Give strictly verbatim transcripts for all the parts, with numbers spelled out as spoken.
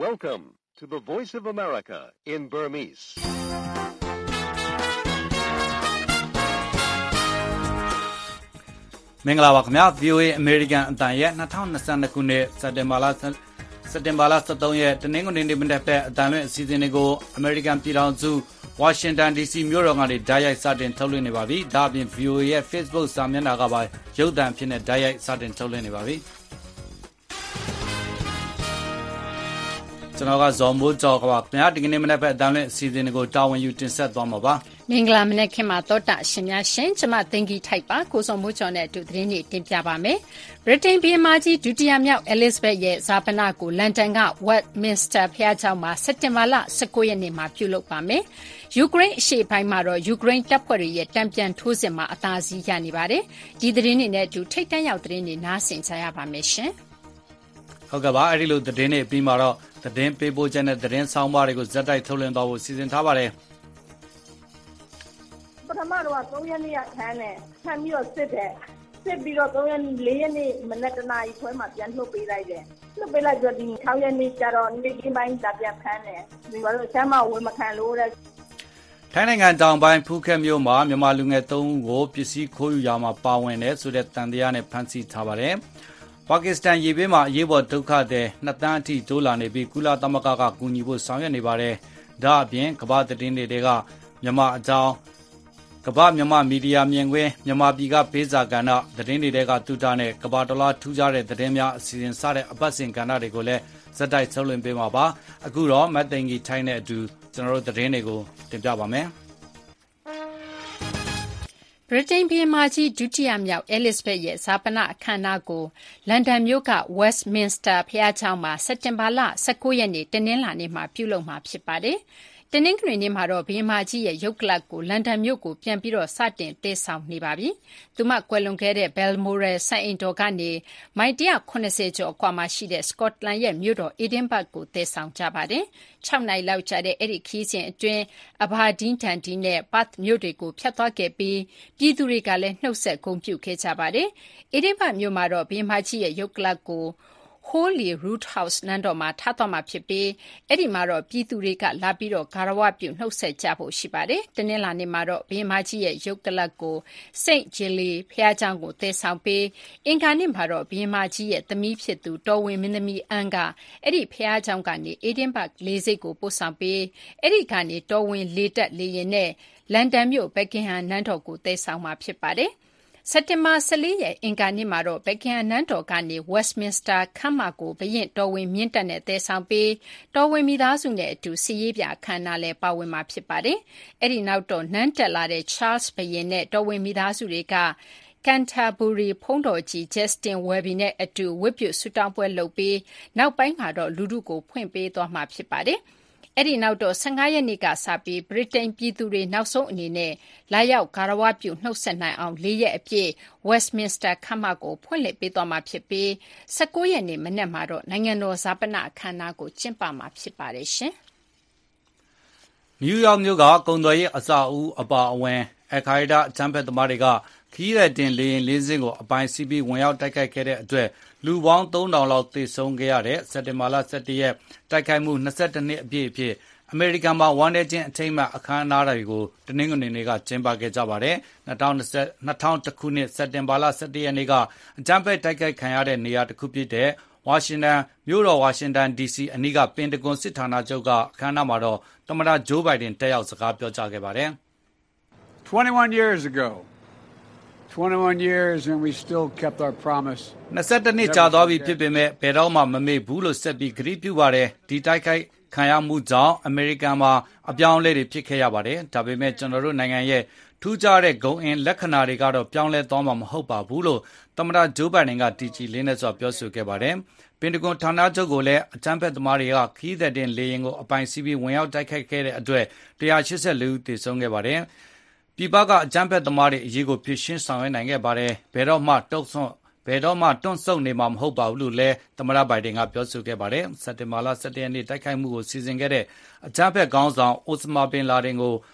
Welcome to the Voice of America in Burmese. ။မင်္ဂလာပါခင်ဗျာ V O A American အတန်ရဲ့၂၀၂၂ခုနှစ်စက်တင်ဘာလစက်တင်ဘာလ၁၃ရက်တနင်္ဂနွေနေ့မနက်ဖက်အတန်လွင့်အစီအစဉ်တွေကို American ပြည်ထောင်စု Washington D C မြို့တော်ကနေဓာတ်ရိုက်စတင်ထုတ်လွှင့်နေပါပြီ။ဒါ့အပြင် V O A ရဲ့ Facebook စာမျက်နှာကပါရုပ်သံဖြစ်နေဓာတ်ရိုက်စတင်ထုတ်လွှင့်နေပါပြီ။ကျွန်တော်ကဇော်မိုးကျော်ကပါခင်ဗျာဒီကနေ့မနက်ဖက်အတန်လွင့်အစီအစဉ်တွေကိုတာဝန်ယူတင်ဆက်သွားမှာပါမင်္ဂလာမနက်ခင်းမှာတောတာရှင်များရှင်ကျမသိင်္ဂီထိုက်ပါကိုစုံမိုးကျော်နဲ့အတူသတင်းတွေတင်ပြပါမယ်ဗြိတိန်ပြည်မကြီးဒုတိယမြောက် Elizabeth ရဲ့ဇာပနကိုလန်ဒန်က Westminster ဘုရားကျောင်းမှာစက်တင်ဘာလ၁၉ရက်နေ့မှာပြုလုပ်ပါမယ်ယူကရိန်းအရှေ့ပိုင်းမှာတော့ယူကရိန်းတပ်ဖွဲ့တွေရဲ့တံပြန်ထိုးစစ်မှာအသာစီးရနေပါတယ်ဒီသတင်းတွေနဲ့အတူထိတ်တန့်ရောက်သတင်းတွေနားဆင်ကြရပါမယ်ရှင်ဟုတ်ကဲ့ပါအဲ့ဒီလိုသတင်းတွေပြီးမှာတော့သတင်းပေးပို့ချက်နဲ့သတင်းဆောင်ပါတွေကိုဇက်တိုက်ထုတ်လွှင့်သွားဖို့စီစဉ်ထားပါတယ်ပထမတော့၃ရက်နေ့ကခန်းတယ်ခန်းပြီးတော့စစ်တယ်စစ်ပြီးတော့၃ရက်၄ရက်နေ့မနက်တနာရီခွဲမှာပြန်လှုပ်ပေးလိုက်တယ်လှုပ်ပေးလိုက်တော့ဒီ၆ရက်နေ့ကျတော့နေ့ကင်းပိုင်းတာပြန်ဖမ်းတယ်ဒီမှာတော့ဆမ်းမဝေမခံလို့တဲ့ထိုင်းနိုင်ငံတောင်ပိုင်းဖူးခက်မြို့မှာမြန်မာလူငယ်၃ဦးကိုပစ္စည်းခိုးယူရာမှာပါဝင်တယ်ဆိုတဲ့တန်တရားနဲ့ဖမ်းဆီးထားပါတယ်ပါကစ္စတန်ရေဘေးမှာအရေးပေါ်ဒုက္ခသည်နှစ်သန်းအထိတိုးလာနေပြီးကုလသမဂ္ဂကကူညီဖို့ဆောင်ရွက်နေပါတယ်။ဒါ့အပြင်ကမ္ဘာသတင်းတွေကမြန်မာအကြောင်းကမ္ဘာမြန်မာမီဒီယာမြင်ကွင်းမြန်မာပြည်ကပေးစာကဏ္ဍသတင်းတွေကတူတာနဲ့ကမ္ဘာတလားထူးခြားတဲ့သတင်းများအစီအစဉ်စတဲ့အပတ်စဉ်ကဏ္ဍတွေကိုလည်းဇက်တိုက်ထုတ်လွှင့်ပေးမှာပါ။အခုတော့မတ်သိန်ကြီးထိုင်းနဲ့အတူကျွန်တော်တို့သတင်းတွေကိုတင်ပြပါမယ်။ဗြိတိန်ဘုရင်မကြီးဒုတိယမြောက် Elizabeth ရဲ့ဈာပနအခမ်းအနားကိုလန်ဒန်မြို့က Westminster ဘုရားကျောင်းမှာစက်တင်ဘာလ၁၉ရက်နေ့တနင်္လာနေ့မှာပြုလုပ်မှာဖြစ်ပါတယ်။တနင်္ဂနွေနေ့မှာတော့ဘုရင်မကြီးရဲ့ရုပ်ကလပ်ကိုလန်ဒန်မြို့ကိုပြန်ပြီးတော့စတင်တည်ဆောင်နေပါပြီ။သူမကွယ်လွန်ခဲ့တဲ့ Balmoral စံအိမ်တော်ကနေမိုင်၁၇၀ကျော်အကွာမှာရှိတဲ့ Scotland ရဲ့မြို့တော် Edinburgh ကိုတည်ဆောင်ကြပါတယ်။၆နာရီလောက်ကြာတဲ့အဲ့ဒီခရီးစဉ်အတွင်း Aberdeen ဒန်ဒီနဲ့ Bath မြို့တွေကိုဖြတ်သွားခဲ့ပြီးပြည်သူတွေကလည်းနှုတ်ဆက်ဂုဏ်ပြုခဲ့ကြပါတယ်။ Edinburgh မြို့မှာတော့ဘုရင်မကြီးရဲ့ရုပ်ကလပ်ကို Holy Rood House နန်းတော်မှာထားသွားမှာဖြစ်ပြီးအဲ့ဒီမှာတော့ပြည်သူတွေကလာပြီးတော့ဂါရဝပြုနှုတ်ဆက်ကြဖို့ရှိပါတယ်။တနင်္လာနေ့မှာတော့ဘုရင်မကြီးရဲ့ရုပ်ကလပ်ကို Saint Gilly ဘုရားကျောင်းကိုတည်ဆောင်ပြီးအင်္ဂါနေ့မှာတော့ဘုရင်မကြီးရဲ့သမီးဖြစ်သူတော်ဝင်မင်းသမီးအန်းကအဲ့ဒီဘုရားကျောင်းကနေ Edinburgh လေဆိပ်ကိုပို့ဆောင်ပြီးအဲ့ဒီကနေတော်ဝင်လေတက်လေရင်နဲ့လန်ဒန်မြို့ Buckingham နန်းတော်ကိုတည်ဆောင်မှာဖြစ်ပါတယ်။စက်တင်ဘာ၁၄ရက်အင်္ဂါနေ့မှာတော့ Buckingham နန်းတော်ကနေ Westminster ခန်းမကိုဘုရင်တော်ဝင်မြင့်တက်နဲ့တည်ဆောင်ပြီးတော်ဝင်မိသားစုနဲ့အတူစစ်ရေးပြအခမ်းအနားလည်းပါဝင်မှာဖြစ်ပါတယ်။အဲ့ဒီနောက်တော့နန်းတက်လာတဲ့ Charles ဘုရင်နဲ့တော်ဝင်မိသားစုတွေကCanterbury ဘုန်းတော်ကြီး Justin Welby နဲ့အတူဝတ်ပြုဆုတောင်းပွဲလုပ်ပြီးနောက်ပိုင်းမှာတော့လူထုကိုဖွင့်ပေးသွားမှာဖြစ်ပါတယ်။အဲ့ဒီနောက်တော့၁၅ရက်နေ့ကစပြီးဗြိတိန်ပြည်သူတွေနောက်ဆုံးအနေနဲ့လာရောက်ဂါရဝပြုနှုတ်ဆက်နိုင်အောင်၄ရက်အပြည့် Westminster ခမ်းမကိုဖွင့်လှစ်ပေးသွားမှာဖြစ်ပြီး၁၉ရက်နေ့မနက်မှာတော့နိုင်ငံတော်ဈာပနအခမ်းအနားကိုကျင်းပမှာဖြစ်ပါတယ်ရှင်။နယူးယောက်မြို့ကကုန်သွယ်ရေးအဆောက်အဦအပါအဝင်အခိုင်အဒါအကြမ်းဖက်သမားတွေကခီးရတင်လေရင်လေးစင်းကိုအပိုင်စီးပြီးဝင်ရောက်တိုက်ခိုက်ခဲ့တဲ့အတွက်လူပေါင်းသုံးထောင်လောက်သေဆုံးခဲ့ရတဲ့စက်တင်ဘာလ၁၁ရက်တိုက်ခိုက်မှု၂၁နှစ်အပြည့်အဖြစ်အမေရိကန်မှာဝမ်းနည်းခြင်းအထိမ်းအမှတ်အခမ်းအနားတွေကိုတနင်္ဂနွေနေ့ကကျင်းပခဲ့ကြပါတယ်။၂၀၂၀ခုနှစ်စက်တင်ဘာလ၁၁ရက်နေ့ကအကြမ်းဖက်တိုက်ခိုက်ခံရတဲ့နေရာတစ်ခုဖြစ်တဲ့ဝါရှင်တန်မြို့တော်ဝါရှင်တန် ဒီစီ အနီးကပင်တဂွန်စစ်ဌာနချုပ်ကအခမ်းအနားမှာတော့သမ္မတဂျိုးဘိုင်ဒန်တက်ရောက်စကားပြောကြားခဲ့ပါတယ်။ twenty-one years ago twenty-one years and we still kept our promise ၂၁နှစ်ကြာသွားပြီဖြစ်ပေမဲ့ဘယ်တော့မှမမေ့ဘူးလို့ဆက်ပြီးကတိပြုပါတယ်ဒီတိုက်ခိုက်ခံရမှုကြောင့်အမေရိကန်မှာအပြောင်းအလဲတွေဖြစ်ခဲ့ရပါတယ်ဒါပေမဲ့ကျွန်တော်တို့နိုင်ငံရဲ့ထူးခြားတဲ့ဂုဏ်အင်လက္ခဏာတွေကတော့ပြောင်းလဲသွားမှာမဟုတ်ပါဘူးလို့သမ္မတဂျိုးဘိုင်ဒန်ကတီဂျီလေးနဲ့စွာပြောဆိုခဲ့ပါတယ်ပင်တဂွန်ဌာနချုပ်ကိုလည်းအကြမ်းဖက်သမားတွေကခီးသက်တင်လေရင်ကိုအပိုင်စီးပြီးဝင်ရောက်တိုက်ခိုက်ခဲ့တဲ့အတွက်၁၈၄ဦးသေဆုံးခဲ့ပါတယ်ပြည်ပကအကြမ်းဖက်သမားတွေအရေးကိုဖြေရှင်းဆောင်ရွက်နိုင်ခဲ့ပါတယ်ဘယ်တော့မှတုံ့ဆွဘယ်တော့မှတွန့်ဆုတ်နေမှာမဟုတ်ပါဘူးလို့လည်းသမ္မတဘိုင်ဒန်ကပြောဆိုခဲ့ပါတယ်စက်တင်ဘာလ၁၁ရက်နေ့တိုက်ခိုက်မှုကိုစီစဉ်ခဲ့တဲ့အကြမ်းဖက်ခေါင်းဆောင်အိုစမာဘင်လာဒင်ကို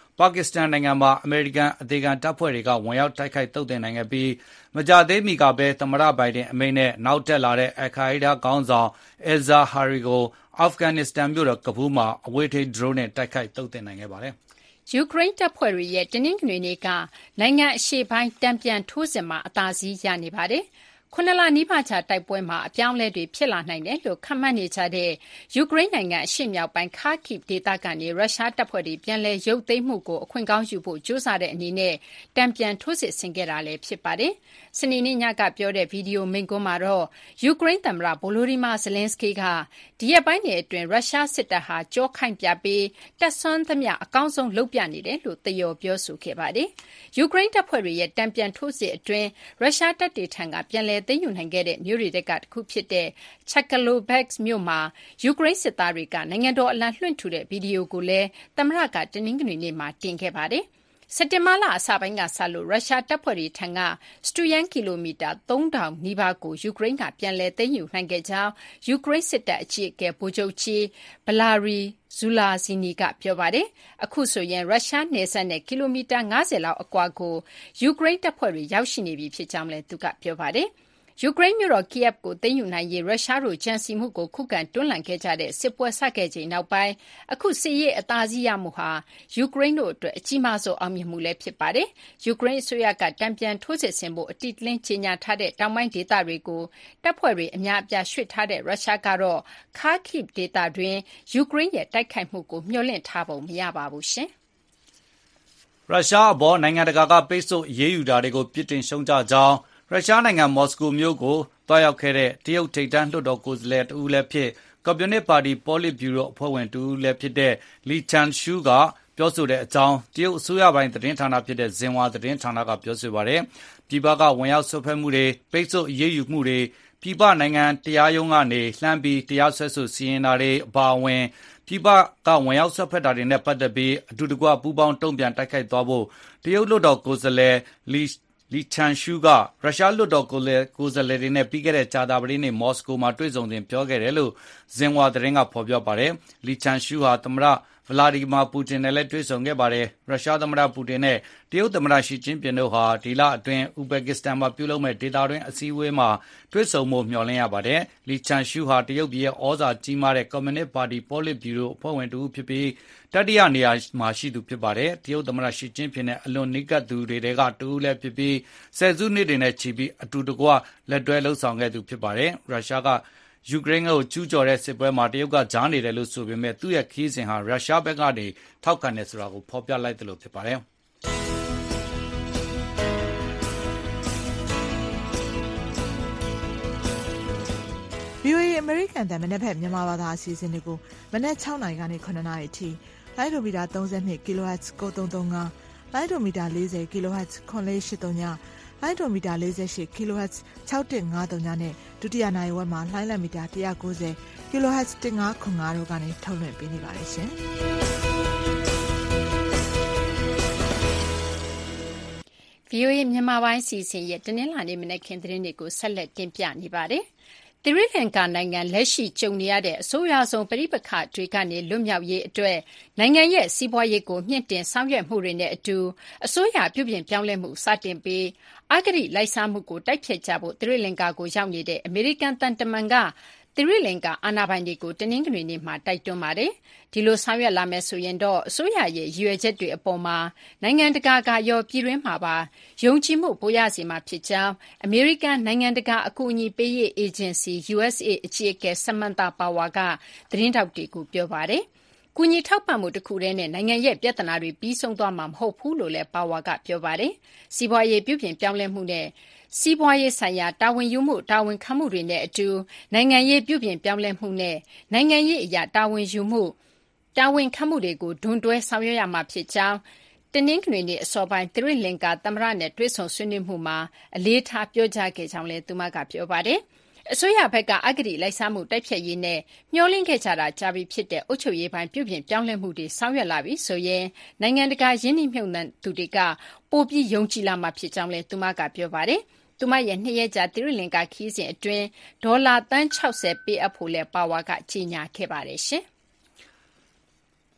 ပါကစ္စတန်နိုင်ငံမှာအမေရိကန်အသေးခံတပ်ဖွဲ့တွေကဝင်ရောက်တိုက်ခိုက်သုတ်သင်နိုင်ခဲ့ပြီးမကြာသေးမီကပဲသမ္မတဘိုင်ဒန်အမိန့်နဲ့နောက်တက်လာတဲ့အယ်လ်ကိုင်းဒါးခေါင်းဆောင်အယ်ဇာဟာရီကိုအာဖဂန်နစ္စတန်မြို့တော်ကဘူးမှာအဝေးထိန်းဒရုန်းနဲ့တိုက်ခိုက်သုတ်သင်နိုင်ခဲ့ပါတယ်။ယူကရိန်းတပ်ဖွဲ့တွေရဲ့တနင်္ဂနွေနေ့ကနိုင်ငံအရှေ့ပိုင်းတံပြန်ထိုးစစ်မှာအသာစီးရနေပါတယ်။ခုနှစ်လနီးပါးကြာတိုက်ပွဲမှာအပြောင်းအလဲတွေဖြစ်လာနိုင်တယ်လို့ခန့်မှန်းနေကြတဲ့ယူကရိန်းနိုင်ငံအရှေ့မြောက်ပိုင်းခါကိဗ်ဒေသကနေရုရှားတပ်ဖွဲ့တွေပြန်လည်ရုပ်သိမ်းမှုကိုအခွင့်ကောင်းယူဖို့ကြိုးစားတဲ့အနေနဲ့တံပြန်ထိုးစစ်ဆင်ခဲ့တာလည်းဖြစ်ပါတယ်။စနေနေ့ညကပြောတဲ့ဗီဒီယိုမိန့်ခွန်းမှာတော့ယူကရိန်းသမ္မတဗိုလိုဒီမာဇလင်းစကီကဒီရက်ပိုင်းတွေအတွင်းရုရှားစစ်တပ်ဟာကြောခိုင်ပြပြီးတပ်ဆွမ်းသမျှအကောင်းဆုံးလုပ်ပြနေတယ်လို့သရော်ပြောဆိုခဲ့ပါတယ်။ယူကရိန်းတပ်ဖွဲ့တွေရဲ့တံပြန်ထိုးစစ်အတွင်းရုရှားတပ်တွေထံကပြန်လည်သိမ်းယူနိုင်ခဲ့တဲ့မြို့တွေတကတခုဖြစ်တဲ့ချက်ကာလိုဘက်စ်မြို့မှာယူကရိန်းစစ်သားတွေကနိုင်ငံတော်အလံလွှင့်ထူတဲ့ဗီဒီယိုကိုလည်းသမ္မတကတနင်္ဂနွေနေ့မှာတင်ခဲ့ပါတယ်။စက်တင်ဘာလအစပိုင်းကစလို့ရုရှားတပ်ဖွဲ့တွေထံကစတူယန်ကီလိုမီတာသုံးထောင်နီးပါးကိုယူကရိန်းကပြန်လည်သိမ်းယူနိုင်ခဲ့ကြောင်းယူကရိန်းစစ်တပ်အကြီးအကဲဗိုလ်ချုပ်ကြီးဗလာရီဇူလာဇီနီကပြောပါတယ်။အခုဆိုရင်ရုရှားနယ်စပ်နဲ့ကီလိုမီတာ၅၀လောက်အကွာကိုယူကရိန်းတပ်ဖွဲ့တွေရောက်ရှိနေပြီဖြစ်ကြောင်းလည်းသူကပြောပါတယ်။ယူကရိန်းမြို့တော် Kyiv ကိုသိမ်းယူနိုင်ရေးရုရှားတို့ကြံစည်မှုကိုခုခံတွန်းလှန်ခဲ့ကြတဲ့စစ်ပွဲစခဲ့ချိန်နောက်ပိုင်းအခုစစ်ရေးအသာစီးရမှုဟာယူကရိန်းတို့အတွက်အကြီးမားဆုံးအောင်မြင်မှုလည်းဖြစ်ပါတယ်။ယူကရိန်းအစိုးရကတံပြန်ထိုးစစ်ဆင်ဖို့အတိအလင်းကြေညာထားတဲ့တောင်ပိုင်းဒေသတွေကိုတပ်ဖွဲ့တွေအများအပြားရွှေ့ထားတဲ့ရုရှားကတော့ Kharkiv ဒေသတွင်းယူကရိန်းရဲ့တိုက်ခိုက်မှုကိုမျှော်လင့်ထားပုံမရပါဘူးရှင်။ရုရှားအပေါ်နိုင်ငံတကာကပိတ်ဆို့အရေးယူတာတွေကိုပြစ်တင်ရှုံချကြောင်းရုရှားနိုင်ငံမော်စကိုမြို့ကိုတွားရောက်ခဲ့တဲ့တရုတ်ထိပ်တန်းလွှတ်တော်ကိုယ်စားလှယ်တဦးလည်းဖြစ်ကွန်မြူနစ်ပါတီပေါလစ်ဗျူရိုအဖွဲ့ဝင်တဦးလည်းဖြစ်တဲ့လီချန်ရှူးကပြောဆိုတဲ့အကြောင်းတရုတ်အစိုးရပိုင်းသတင်းဌာနဖြစ်တဲ့ဇင်ဟွာသတင်းဌာနကပြောဆိုပါတယ်။ပြည်ပကဝင်ရောက်ဆွတ်ဖက်မှုတွေပိတ်ဆို့အရေးယူမှုတွေပြည်ပနိုင်ငံတရားရုံးကနေလှမ်းပြီးတရားစွဲဆိုစီရင်တာတွေအပါအဝင်ပြည်ပကဝင်ရောက်ဆွတ်ဖက်တာတွေနဲ့ပတ်သက်ပြီးအတူတကွပူးပေါင်းတုံ့ပြန်တိုက်ခိုက်သွားဖို့တရုတ်လွှတ်တော်ကိုယ်စားလှယ်လီလီချန်ရှူးကရုရှားလွှတ်တော်ကိုယ်စားလှယ်တွေနဲ့ပြီးခဲ့တဲ့ကြာသပတေးနေ့မော်စကိုမှာတွေ့ဆုံစဉ်ပြောခဲ့တယ်လို့ဇင်ဟွာသတင်းကဖော်ပြပါတယ်။လီချန်ရှူးဟာသမ္မတဗလာဒီမာပူတင်နဲ့လည်းတွေ့ဆုံခဲ့ပါတယ်။ရုရှားသမ္မတပူတင်နဲ့တရုတ်သမ္မတရှီကျင်းပင်တို့ဟာဒီလအတွင်းဥဇဘက်ကစ္စတန်မှာပြုလုပ်မဲ့ဒေသတွင်းအစည်းအဝေးမှာတွေ့ဆုံဖို့မျှော်လင့်ရပါတယ်။လီချန်ရှူးဟာတရုတ်ပြည်ရဲ့ဩဇာကြီးမားတဲ့ကွန်မြူနစ်ပါတီပေါလစ်ဗျူရိုအဖွဲ့ဝင်တဦးဖြစ်ပြီးတတိယနေရာမှာရှိသူဖြစ်ပါတယ်။တရုတ်သမ္မတရှီကျင်းပင်နဲ့အလွန်နီးကပ်သူတွေကတဦးလည်းဖြစ်ပြီးဆယ်စုနှစ်တွေနဲ့ချီပြီးအတူတကွလက်တွဲလှုပ်ဆောင်ခဲ့သူဖြစ်ပါတယ်။ရုရှားကယူကရိန်းကိုကျူးကျော်တဲ့စစ်ပွဲမှာတရုတ်ကကြားနေတယ်လို့ဆိုပေမဲ့သူ့ရဲ့ခီးစဉ်ဟာရုရှားဘက်ကနေထောက်ခံတယ်ဆိုတာကိုဖော်ပြလိုက်တယ်လို့ဖြစ်ပါတယ်။ဗွီအိုအေ American တန်မနက်ဖက်မြန်မာဘာသာအစီအစဉ်တွေကိုမနက်၆နာရီကနေ၇နာရီအထိလိုင်းဒိုမီတာ၃၂ kHz ၉၃၃၅လိုင်းဒိုမီတာ၄၀ kHz ခွန်လေး၈၃ညလိုင်းဒိုမီတာ၄၈ kHz ၆၁၅၃ညနဲ့ဒုတိယနိုင်ဝက်မှာလိုင်းလက်မီတာ၁၉၀ kHz ၁၅ခွန်၅တို့ကနေထုတ်လွှင့်ပေးနေပါတယ်ရှင်။ဗွီအိုအေမြန်မာပိုင်းစီစဉ်ရဲ့တနင်္လာနေ့မနက်ခင်းသတင်းတွေကိုဆက်လက်တင်ပြနေပါတယ်။သီရိလင်္ကာနိုင်ငံလက်ရှိကြုံနေရတဲ့အဆိုးရွားဆုံးပဋိပက္ခတွေကနေလွတ်မြောက်ရေးအတွက်နိုင်ငံရဲ့စီးပွားရေးကိုမြှင့်တင်ဆောင်ရွက်မှုတွေနဲ့အတူအစိုးရပြုပြင်ပြောင်းလဲမှုစတင်ပြီးအဂတိလိုက်စားမှုကိုတိုက်ဖျက်ကြဖို့သီရိလင်္ကာကိုရောက်နေတဲ့အမေရိကန်သံတမန်ကသီရိလင်္ကာအာဏာပိုင်တွေကိုတနင်္ဂနွေနေ့မှာတိုက်တွန်းပါတယ်။ဒီလိုဆောင်ရွက်လာမယ်ဆိုရင်တော့အစိုးရရဲ့ရည်ရွယ်ချက်တွေအပေါ်မှာနိုင်ငံတကာကရောပြည်တွင်းမှာပါယုံကြည်မှုပိုရစေမှာဖြစ်ကြောင်းအမေရိကန်နိုင်ငံတကာအကူအညီပေးရေးအေဂျင်စီ ယူအက်စ်အေ အကြီးအကဲဆမန်သာပါဝါကသတင်းထောက်တွေကိုပြောပါတယ်။ကူညီထောက်ပံ့မှုတစ်ခုတည်းနဲ့နိုင်ငံရဲ့ပြဿနာတွေပြီးဆုံးသွားမှာမဟုတ်ဘူးလို့လည်းပါဝါကပြောပါတယ်။စီးပွားရေးပြုပြင်ပြောင်းလဲမှုနဲ့စီးပွားရေးဆိုင်ရာတာဝန်ယူမှုတာဝန်ခံမှုတွေနဲ့အတူနိုင်ငံရေးပြုပြင်ပြောင်းလဲမှုနဲ့နိုင်ငံရေးအရာတာဝန်ယူမှုတာဝန်ခံမှုတွေကိုဒွန်တွဲဆောင်ရွက်ရမှာဖြစ်ကြောင်းတနင်္ဂနွေနေ့အစောပိုင်းသီရိလင်္ကာသမ္မတနဲ့တွေ့ဆုံဆွေးနွေးမှုမှာအလေးထားပြောကြားခဲ့ကြောင်းလည်းသူမကပြောပါတယ်။အစိုးရဘက်ကအဂတိလိုက်စားမှုတိုက်ဖျက်ရေးနဲ့မျှော်လင့်ခဲ့ကြတာကြာပြီဖြစ်တဲ့အုပ်ချုပ်ရေးပိုင်းပြုပြင်ပြောင်းလဲမှုတွေဆောင်ရွက်လာပြီဆိုရင်နိုင်ငံတကာရင်းနှီးမြှုပ်နှံသူတွေကပိုပြီးယုံကြည်လာမှာဖြစ်ကြောင်းလည်းသူမကပြောပါတယ်။သူမရဲ့နှစ်ရက်ကြာသီရိလင်္ကာခီးစဉ်အတွင်းဒေါ်လာသန်း၆၀ပေးအပ်ဖို့လည်းပါဝါကကြေညာခဲ့ပါတယ်ရှင်။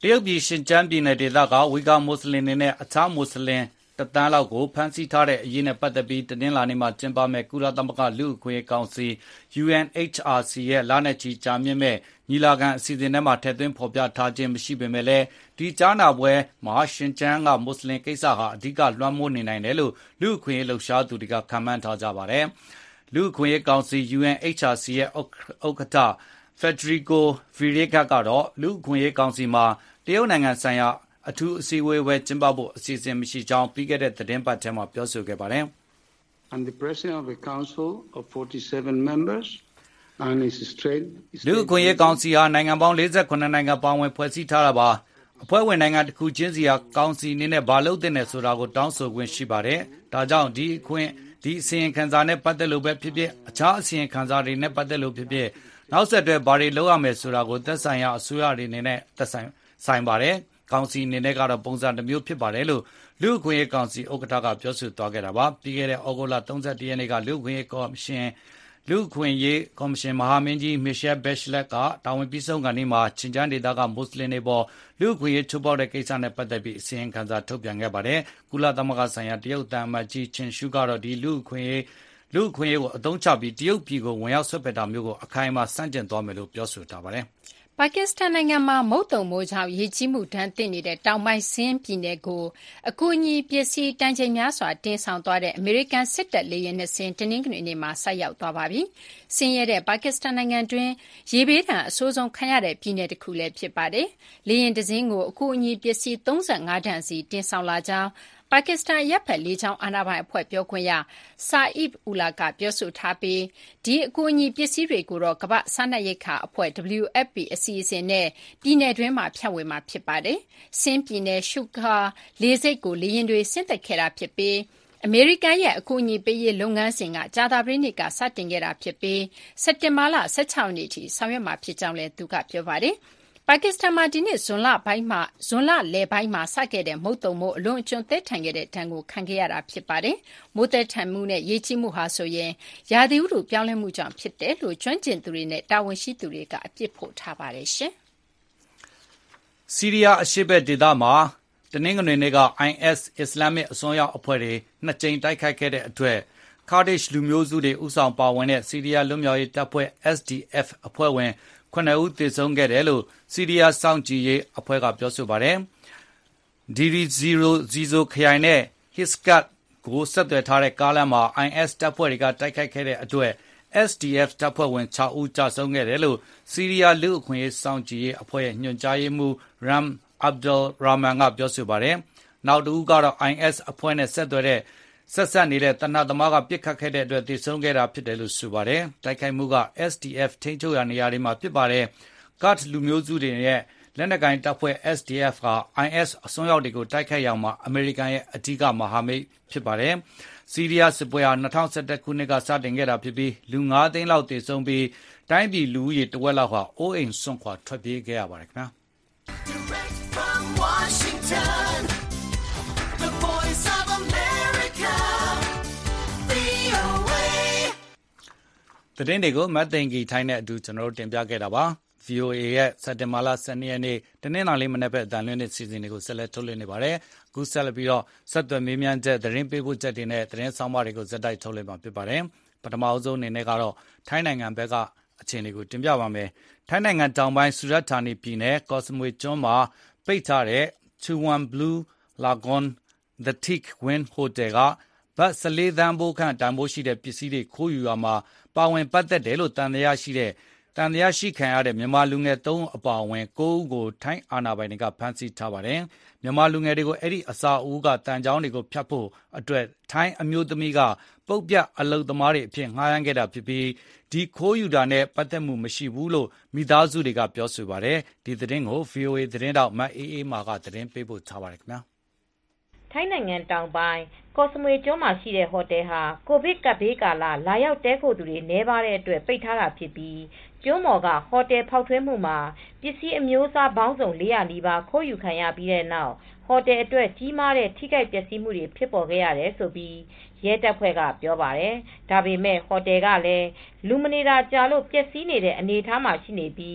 တရုတ်ပြည်ရှင်ကျန်းပြည်နယ်ဒေသကဝီဂါမွတ်စလင်တွေနဲ့အခြားမွတ်စလင်တသန်းလောက်ကိုဖမ်းဆီးထားတဲ့အရေးနဲ့ပတ်သက်ပြီးတင်းလာနေမှာကျင်းပမဲ့ကုလသမဂ္ဂလူ့အခွင့်အရေးကောင်စီ U N H R C ရဲ့လနဲ့ချီကြာမြင့်မဲ့ညီလာခံအစီအစဉ်ထဲမှာထည့်သွင်းဖော်ပြထားခြင်းမရှိပေမဲ့လည်းဒီကြားနာပွဲမှာရှင်ကျန်းကမွတ်စလင်ကိစ္စဟာအဓိကလွှမ်းမိုးနေနိုင်တယ်လို့လူ့အခွင့်အရေးလှုပ်ရှားသူတွေကခန့်မှန်းထားကြပါတယ်။လူ့အခွင့်အရေးကောင်စီ U N H R C ရဲ့ဥက္ကဋ္ဌ Federico Villegas ကတော့လူ့အခွင့်အရေးကောင်စီမှာတရုတ်နိုင်ငံဆိုင်ရာအထူးအစည်းအဝေးပွဲကျင်းပဖို့အစီအစဉ်မရှိကြောင်းပြီးခဲ့တဲ့သတင်းပတ်ထဲမှာပြောဆိုခဲ့ပါတယ်။ I'm the president of a council of forty-seven members and is straight လူ့အခွင့်အရေးကောင်စီဟာနိုင်ငံပေါင်း၄၇နိုင်ငံပါဝင်ဖွဲ့စည်းထားတာပါ။အဖွဲ့ဝင်နိုင်ငံတစ်ခုချင်းစီဟာကောင်စီအနေနဲ့ဘာလုပ်သင့်တယ်ဆိုတာကိုတောင်းဆိုခွင့်ရှိပါတယ်။ဒါကြောင့်ဒီအခွင့်ဒီအစီရင်ခံစာနဲ့ပတ်သက်လို့ပဲဖြစ်ဖြစ်အခြားအစီရင်ခံစာတွေနဲ့ပတ်သက်လို့ဖြစ်ဖြစ်နောက်ဆက်တွဲဘာတွေလုပ်ရမယ်ဆိုတာကိုသက်ဆိုင်ရာအစိုးရတွေအနေနဲ့သက်ဆိုင်ဆိုင်ပါတယ်။ကောင်စီအနေနဲ့ကတော့ပုံစံတစ်မျိုးဖြစ်ပါတယ်လို့လူ့အခွင့်အရေးကောင်စီဥက္ကဋ္ဌကပြောဆိုသွားခဲ့တာပါပြီးခဲ့တဲ့ဩဂုတ်လ၃၁ရက်နေ့ကလူ့အခွင့်အရေးကော်မရှင်လူ့အခွင့်အရေးကော်မရှင်မဟာမင်းကြီး Michelle Bachelet ကတာဝန်ပြီးဆုံးကနေမှာချင်းချမ်းဒေသကမွတ်စလင်တွေပေါ်လူ့အခွင့်အရေးချိုးဖောက်တဲ့ကိစ္စနဲ့ပတ်သက်ပြီးအစီရင်ခံစာထုတ်ပြန်ခဲ့ပါတယ်ကုလသမဂ္ဂဆိုင်ရာတရုတ်တန်အမတ်ကြီးချင်းရှုကတော့ဒီလူ့အခွင့်အရေးလူ့အခွင့်အရေးကိုအသုံးချပြီးတရုတ်ပြည်ကိုဝင်ရောက်ဆွတ်ဖက်တာမျိုးကိုအခိုင်အမာစန့်ကျင်သွားမယ်လို့ပြောဆိုထားပါတယ်ပါကစ္စတန်နိုင်ငံမှာမုတ်တုံမိုးကြောင့်ရေကြီးမှုဒဏ်သင့်နေတဲ့တောင်ပိုင်းဆင်းပြည်နယ်ကိုအကူအညီပစ္စည်းတန်ချိန်များစွာတင်ဆောင်သွားတဲ့အမေရိကန်စစ်တပ်လေယာဉ်နှစ်စင်းတင်းနှင်းကနေ့မှာဆိုက်ရောက်သွားပါပြီ။ဆင်းရဲတဲ့ပါကစ္စတန်နိုင်ငံတွင်းရေဘေးဒဏ်အဆိုးဆုံးခံရတဲ့ပြည်နယ်တစ်ခုလည်းဖြစ်ပါတယ်။လေယာဉ်တစ်စင်းကိုအကူအညီပစ္စည်း၃၅တန်စီတင်ဆောင်လာကြောင်းပါကစ္စတန်ရပ်ဖက်လေးချောင်းအာဏာပိုင်အဖွဲ့ပြောခွင့်ရဆာအစ်အူလာကပြောဆိုထားပြီးဒီအကူအညီပစ္စည်းတွေကိုတော့ကမ္ဘာ့စားနပ်ရိက္ခာအဖွဲ့ W F P အစီအစဉ်နဲ့ပြည်내တွင်းမှာဖြန့်ဝေမှာဖြစ်ပါတယ်။ဆင်းပြည်နယ်ရှုခါလေဆိပ်ကိုလေယာဉ်တွေဆင်းသက်ခဲ့တာဖြစ်ပြီးအမေရိကန်ရဲ့အကူအညီပေးရေးလုပ်ငန်းစဉ်ကကြာသပတေးနေ့ကစတင်ခဲ့တာဖြစ်ပြီးစက်တင်ဘာလ၁၆ရက်နေ့ထိဆောင်ရွက်မှာဖြစ်ကြောင်းလည်းသူကပြောပါတယ်။ပါကစ္စတန်မှာဒီနှစ်ဇွန်လပိုင်းမှာဇွန်လလယ်ပိုင်းမှာစခဲ့တဲ့မုတ်တုံမိုးအလွန်အကျွံသဲထန်ခဲ့တဲ့ဒဏ်ကိုခံခဲ့ရတာဖြစ်ပါတယ်။မိုးသဲထန်မှုနဲ့ရေကြီးမှုဟာဆိုရင်ရာသီဥတုပြောင်းလဲမှုကြောင့်ဖြစ်တယ်လို့ကျွမ်းကျင်သူတွေနဲ့တာဝန်ရှိသူတွေကအပြစ်ဖို့ထားပါတယ်ရှင်။ဆီးရီးယားအရှေ့ဘက်ဒေသမှာတနင်္ဂနွေနေ့က I S အစ္စလာမစ်အစွန်းရောက်အဖွဲ့တွေနှစ်ကြိမ်တိုက်ခိုက်ခဲ့တဲ့အတွက်ကာဒစ်လူမျိုးစုတွေဥဆောင်ပါဝင်တဲ့ဆီးရီးယားလွတ်မြောက်ရေးတပ်ဖွဲ့ S D F အဖွဲ့ဝင်ခုနှစ်ဦးသေဆုံးခဲ့တယ်လို့ဆီးရီးယားစောင့်ကြည့်ရေးအဖွဲ့ကပြောဆိုပါတယ်။ ဒီရီဇီရိုဇီဇိုခရိုင်နဲ့ဟစ်စကတ်ကိုဆက်သွယ်ထားတဲ့ကားလမ်းမှာ I S တပ်ဖွဲ့တွေကတိုက်ခိုက်ခဲ့တဲ့အတွက် S D F တပ်ဖွဲ့ဝင်၆ဦးကြာဆုံးခဲ့တယ်လို့ဆီးရီးယားလူ့အခွင့်အရေးစောင့်ကြည့်ရေးအဖွဲ့ရဲ့ညွှန်ကြားရေးမှူး Ram Abdul Rahman ကပြောဆိုပါတယ်။နောက်တစ်ဦးကတော့ I S အဖွဲ့နဲ့ဆက်သွယ်တဲ့ဆက်ဆက်နေတဲ့တနတ်သမားကပြစ်ခတ်ခဲ့တဲ့အတွက်သေဆုံးခဲ့တာဖြစ်တယ်လို့ဆိုပါတယ်။တိုက်ခိုက်မှုက S D F ထိန်းချုပ်ရာနေရာတွေမှာဖြစ်ပါတယ်။ ကတ်လူမျိုးစုတွေရဲ့လက်နက်ကိုင်တပ်ဖွဲ့ S D F က I S အစွန်းရောက်တွေကိုတိုက်ခိုက်ရာမှာအမေရိကန်ရဲ့အဓိကမဟာမိတ်ဖြစ်ပါတယ်။ဆီးရီးယားစစ်ပွဲဟာ၂၀၁၁ခုနှစ်ကစတင်ခဲ့တာဖြစ်ပြီးလူ၅သိန်းလောက်သေဆုံးပြီးတိုင်းပြည်လူဦးရေတဝက်လောက်ဟာအိုးအိမ်စွန့်ခွာထွက်ပြေးခဲ့ရပါတယ်ခင်ဗျာ။သတင်းတွေကိုမတ်သိင်္ဂီထိုင်းနဲ့အတူကျွန်တော်တို့တင်ပြခဲ့တာပါ။ V O A ရဲ့စက်တင်ဘာလ၁၂ရက်နေ့တနင်္လာနေ့မနက်ဘက်အတန်လွှင့်တဲ့စီစဉ်တွေကိုဆက်လက်ထုတ်လွှင့်နေပါတယ်။အခုဆက်လက်ပြီးတော့ဆက်သွယ်မေးမြန်းချက်သတင်းပေးပို့ချက်တွေနဲ့သတင်းဆောင်မတွေကိုဇက်တိုက်ထုတ်လွှင့်မှာဖြစ်ပါတယ်။ပထမအဆုံးအနေနဲ့ကတော့ထိုင်းနိုင်ငံဘက်ကအခြေအနေကိုတင်ပြပါမယ်။ထိုင်းနိုင်ငံတောင်ပိုင်းဆူရတ်ဌာနီပြည်နယ်ကော့စမွေကျွန်းမှာပိတ်ထားတဲ့ Chaweng Blue Lagoon The Teak Wing Hotel ကဘတ်၁၄သန်းဖိုးခန့်တန်ဖိုးရှိတဲ့ပစ္စည်းတွေခိုးယူရမှာပါဝင်ပတ်သက်တယ်လို့တန်တရားရှိတဲ့တန်တရားရှိခံရတဲ့မြန်မာလူငယ်သုံးဦးအပါအဝင်၉ဦးကိုထိုင်းအာဏာပိုင်တွေကဖမ်းဆီးထားပါတယ်။မြန်မာလူငယ်တွေကိုအဲ့ဒီအစာအုပ်ကတန်ကြောင်းတွေကိုဖျက်ဖို့အတွက်ထိုင်းအမျိုးသမီးကပုတ်ပြတ်အလုသမားတွေအဖြစ်ငှားရမ်းခဲ့တာဖြစ်ပြီးဒီခိုးယူတာနဲ့ပတ်သက်မှုမရှိဘူးလို့မိသားစုတွေကပြောဆိုပါတယ်။ဒီသတင်းကို V O A သတင်းတောက်မတ်အေးအေးမာကသတင်းပေးပို့ထားပါတယ်ခင်ဗျာ။ထိုင်းနိုင်ငံတောင်ပိုင်းကော့စမွေကျွန်းမှာရှိတဲ့ဟိုတယ်ဟာကိုဗစ်ကပ်ဘေးကာလလာရောက်တဲခိုသူတွေနည်းပါးတဲ့အတွက်ပိတ်ထားတာဖြစ်ပြီးကျွန်းမော်ကဟိုတယ်ဖောက်ထွင်းမှုမှာပစ္စည်းအမျိုးအစားပေါင်းစုံ၄၀၀နီးပါးခိုးယူခံရပြီးတဲ့နောက်ဟိုတယ်အတွက်ကြီးမားတဲ့ထိခိုက်ပျက်စီးမှုတွေဖြစ်ပေါ်ခဲ့ရတယ်လို့ရဲတပ်ဖွဲ့ကပြောပါတယ်။ဒါပေမဲ့ဟိုတယ်ကလည်းလူမနေတာကြာလို့ပျက်စီးနေတဲ့အနေအထားမှာရှိနေပြီးဟ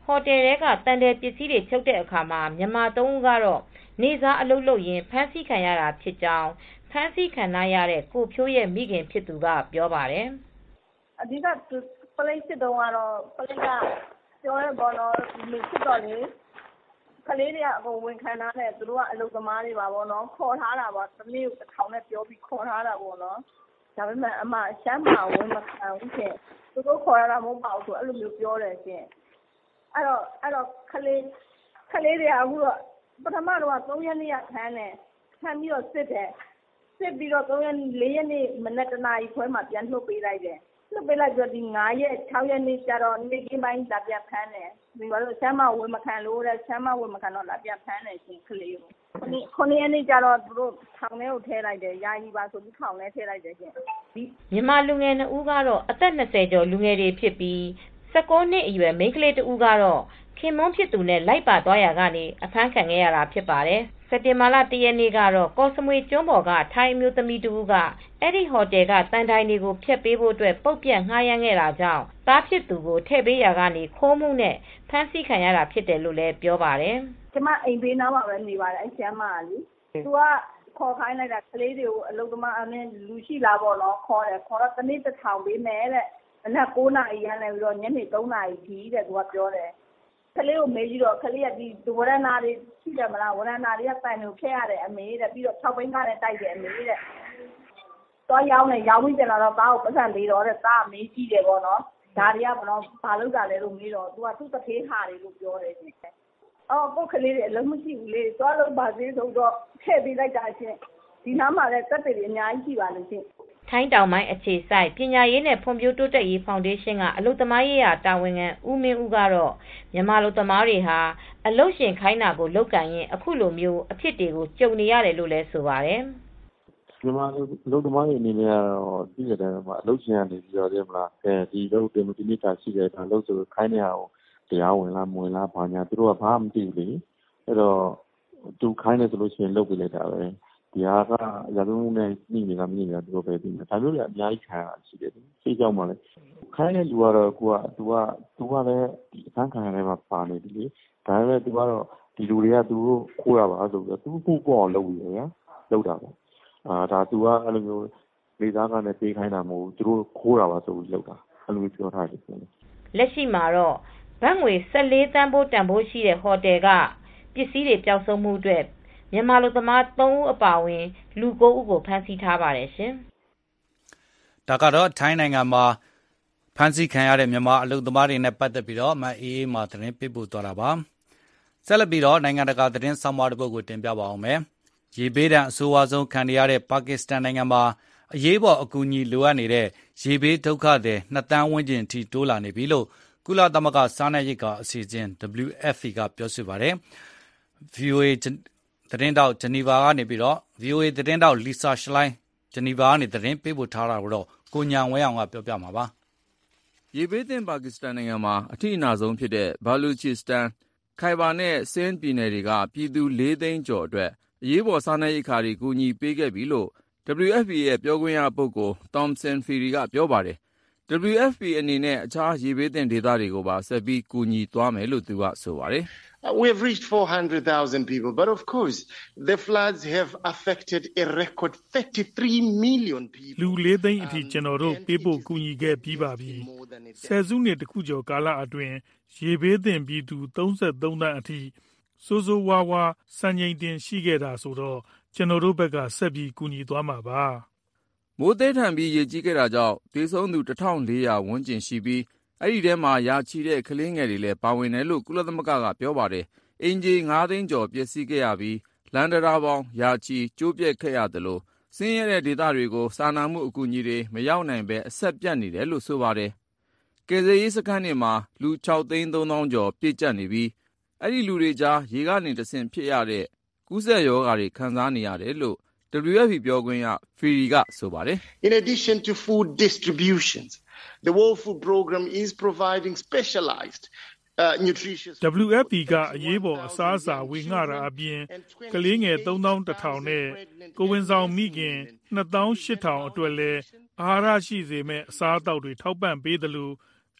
ဟိုတယ်တွေကတန်တယ်ပစ္စည်းတွေချုပ်တဲ့အခါမှာမြန်မာသုံးဦးကတော့နေစားအလုပ်လုပ်ရင်းဖမ်းဆီးခံရတာဖြစ်ကြောင်းဖမ်းဆီးခံရတဲ့ကိုဖြိုးရဲ့မိခင်ဖြစ်သူကပြောပါတယ်အဓိကပလိစစ်တုံးကတော့ပလိကပြောရဲဘောနော်လူဖြစ်တော့လေကလေးတွေကအကုန်ဝင်ခံထားတယ်သူတို့ကအလုပ်သမားတွေပါပေါ့နော်ခေါ်ထားတာပေါ့သမီးကိုတစ်ထောင်နဲ့ပြောပြီးခေါ်ထားတာပေါ့နော်ဒါပေမဲ့အမရှမ်းမဝင်မခံဘူးရှင်သူတို့ခေါ်ရတာမဟုတ်ပါဘူးဆိုအဲ့လိုမျိုးပြောတယ်ရှင်အဲ့တော့အဲ့တော့ကလေးကလေးတွေကအခုတော့ပထမတော့သုံးရက်နေ့ကခန်းတယ်ခန်းပြီးတော့စစ်တယ်စစ်ပြီးတော့သုံးရက်လေးရက်နေ့မနက်တနာရီခွဲမှာပြန်လှုပ်ပေးလိုက်တယ်လှုပ်ပေးလိုက်ပြီးဒီငါးရက်၆ရက်နေ့ကျတော့နေ့ကင်းပိုင်းလာပြန်ဖမ်းတယ်ဒီမှာတော့ဆမ်းမဝင်မခံလို့တဲ့ဆမ်းမဝင်မခံတော့လာပြန်ဖမ်းတယ်ရှင်ကလေးကိုခုနှစ်ရက်နေ့ကျတော့သူတို့ထောင်ထဲကိုထည့်လိုက်တယ်ယာယီပါဆိုပြီးထောင်ထဲထည့်လိုက်တယ်ရှင်မြန်မာလူငယ်နှစ်ဦးကတော့အသက်၂၀ကျော်လူငယ်တွေဖြစ်ပြီး၁၉နှစ်အရွယ်မိန်းကလေးတဦးကတော့ခင်မွန်းဖြစ်သူနဲ့လိုက်ပါသွားရာကနေအဖမ်းခံခဲ့ရတာဖြစ်ပါတယ်စက်တင်ဘာလ၁ရက်နေ့ကတော့ကော့စမွေကျွန်းပေါ်ကထိုင်းအမျိုးသမီးတဦးကအဲ့ဒီဟိုတယ်ကတန်တိုင်တွေကိုဖျက်ပေးဖို့အတွက်ပုတ်ပြတ်ငှားရမ်းခဲ့တာကြောင့်သားဖြစ်သူကိုထည့်ပေးရာကနေခိုးမှုနဲ့ဖမ်းဆီးခံရတာဖြစ်တယ်လို့လည်းပြောပါတယ်ကျမအိမ်ဘေးနားမှာပဲနေပါတယ်အဲ့ဆမ်းမကလေသူကခေါ်ခိုင်းလိုက်တာကလေးတွေကိုအလုပ်သမားအင်းလူရှိလာပေါ့နော်ခေါ်တယ်ခေါ်တော့တနေ့တစ်ထောင်ပေးမယ်တဲ့မနက်၉နာရီရနေပြီးတော့ညနေ၃နာရီကြီးတဲ့သူကပြောတယ်ကလေးကိုမေးကြည့်တော့ကလေးကဒီဝရဏာတွေရှိတယ်မလားဝရဏာတွေကတိုင်လို့ဖျက်ရတယ်အမေတဲ့ပြီးတော့၆ဘိန်းကားနဲ့တိုက်တယ်အမေတဲ့တော့ရောင်းနေရောင်းပြီးကြတော့သားကိုပတ်စံလေးတော့တဲ့သားမေးကြည့်တယ်ပေါ့နော်ဒါတွေကဘလို့ဘာလုပ်တာလဲလို့မေးတော့သူကသူ့တထေးဟာတွေလို့ပြောတယ်ရှင်အော်ပုတ်ကလေးတွေအလုံးမရှိဘူးလေသွားလို့ပါသေးဆိုတော့ထည့်ပေးလိုက်တာရှင်ဒီနားမှာလည်းတက်တွေအများကြီးရှိပါလို့ရှင်ထိုင်းတောင်ပိုင်းအခြေစိုက်ပညာရေးနဲ့ဖွံ့ဖြိုးတိုးတက်ရေးဖောင်ဒေးရှင်းကအလုပ်သမားရေးရာတာဝန်ခံဦးမင်းဦးကတော့မြန်မာလူသမားတွေဟာအလုပ်ရှင်ခိုင်းတာကိုလုပ်ကန်ရင်အခုလိုမျိုးအဖြစ်တွေကိုကြုံနေရတယ်လို့လည်းဆိုပါတယ်မြန်မာလူသမားတွေအနေနဲ့ကတော့ဒီကတည်းကအလုပ်ရှင်ကနေပြီးတော့တယ်မလားအဲဒီလုပ်တယ်ဒီနေ့ကရှိတယ်ဒါလုပ်ဆိုခိုင်းနေအောင်တရားဝင်လားမဝင်လားဘာညာသူတို့ကဘာမှမသိဘူးလေအဲ့တော့သူခိုင်းတယ်ဆိုလို့ရှိရင်လုပ်ပေးလိုက်တာပဲဒီဟာကရာဇဝတ်နဲ့နှိမ့်နေတာမနှိမ့်နေတာသူတို့ပဲသိတယ်ဒါမျိုးလည်းအများကြီးခံရတာရှိတယ်စိတ်ကြောက်မှလည်းခိုင်းတဲ့လူကတော့ကိုကသူကသူကလည်းဒီအခန်းခံရတဲ့မှာပါနေတယ်လေဒါပေမဲ့သူကတော့ဒီလူတွေကသူတို့ခိုးရပါဆိုပြီးတော့သူကိုကိုအောင်လုပ်ပြီးရယ်လုပ်တာပေါ့အာဒါသူကအဲ့လိုမျိုးလေသားကလည်းပေးခိုင်းတာမဟုတ်ဘူးသူတို့ခိုးတာပါဆိုပြီးလုပ်တာအဲ့လိုမျိုးပြောထားတယ်လက်ရှိမှာတော့ဘတ်ငွေ၁၄တန်းဖိုးတန်ဖိုးရှိတဲ့ဟိုတယ်ကပစ္စည်းတွေပျောက်ဆုံးမှုအတွက်မြန်မာလူသမား၃ဦးအပါအဝင်လူ၉ဦးကိုဖမ်းဆီးထားပါတယ်ရှင်။ဒါကတော့ထိုင်းနိုင်ငံမှာဖမ်းဆီးခံရတဲ့မြန်မာအလုပ်သမားတွေနဲ့ပတ်သက်ပြီးတော့မအေးအေးမှာသတင်းပေးပို့သွားတာပါ။ဆက်လက်ပြီးတော့နိုင်ငံတကာသတင်းဆောင်မတစ်ပုဒ်ကိုတင်ပြပါအောင်မယ်။ရေဘေးဒဏ်အဆိုးဝါးဆုံးခံရတဲ့ပါကစ္စတန်နိုင်ငံမှာအရေးပေါ်အကူအညီလိုအပ်နေတဲ့ရေဘေးဒုက္ခသည်နှစ်သန်းဝန်းကျင်ထိတိုးလာနေပြီလို့ကုလသမဂ္ဂစားနပ်ရိက္ခာအစီအစဉ် W F P ကပြောဆိုပါတယ်။ V O A သတင်းတောက်ဂျနီဗာကနေပြီးတော့ V O A သတင်းတောက်လီဆာရှလိုင်းဂျနီဗာကနေသတင်းပေးပို့ထားတာကိုတော့ကိုညာဝဲအောင်ကပြောပြမှာပါ။ရေဘေးသင့်ပါကစ္စတန်နိုင်ငံမှာအထိအနာဆုံးဖြစ်တဲ့ဘာလူချီစတန်ခိုင်ဘာနဲ့ဆင်းပြည်နယ်တွေကပြည်သူလေးသိန်းကျော်အတွက်အရေးပေါ်စားနပ်ရိက္ခာတွေကူညီပေးခဲ့ပြီလို့ W F P ရဲ့ပြောခွင့်ရပုဂ္ဂိုလ် Thomson Phiri ကပြောပါတယ်။ W F P အနေနဲ့အခြားရေဘေးသင့်ဒေသတွေကိုပါဆက်ပြီးကူညီသွားမယ်လို့သူကဆိုပါတယ်။ We have reached four hundred thousand people, but of course, the floods have affected a record thirty-three million people. လူလေးသိန်းအထိကျွန်တော်တို့ပေးဖို့ကူညီခဲ့ပြီးပါပြီ။ဆယ်စုနှစ်တခုကျော်ကာလအတွင်းရေဘေးသင့်ပြည်သူ၃၃သန်းအထိစိုးစိုးဝါးဝါးစံချိန်တင်ရှိခဲ့တာဆိုတော့ကျွန်တော်တို့ဘက်ကဆက်ပြီးကူညီသွားမှာပါ။မိုးသေးထန်ပြီးရေကြီးခဲ့တာကြောင့်ဒေဆုံးသူတစ်ထောင်လေးရာဝန်းကျင်ရှိပြီးအဲ့ဒီထဲမှာရာချီတဲ့ကလေးငယ်တွေလည်းပါဝင်တယ်လို့ကုလသမဂ္ဂကပြောပါတယ်။အင်ဂျီ၅သိန်းကျော်ပျက်စီးခဲ့ရပြီးလန်ဒရာပေါင်းရာချီကျိုးပြက်ခဲ့ရတယ်လို့ဆင်းရဲတဲ့ဒေသတွေကိုစာနာမှုအကူအညီတွေမရောက်နိုင်ပဲအဆက်ပြတ်နေတယ်လို့ဆိုပါတယ်။ကယ်ဆယ်ရေးစခန်းတွေမှာလူ၆သိန်း၃သောင်းကျော်ပြည့်ကျပ်နေပြီးအဲ့ဒီလူတွေကြားရေကနေတဆင့်ဖြစ်ရတဲ့ကူးစက်ရောဂါတွေခံစားနေရတယ်လို့ W F P ပြောခွင့်ရ Phiri ကဆိုပါတယ်။ In addition to food distributions, the World Food Program is providing specialized uh, nutritious W F P ကအရေးပေါ်အစားအစာဝေငှတာအပြင်ကလေးငယ်၃သောင်းတစ်ထောင်နဲ့ကိုဝင်ဆောင်မိခင်၂သောင်း၈ထောင်အတွက်လည်းအာဟာရရှိစေမဲ့အစားအသောက်တွေထောက်ပံ့ပေးတယ်လို့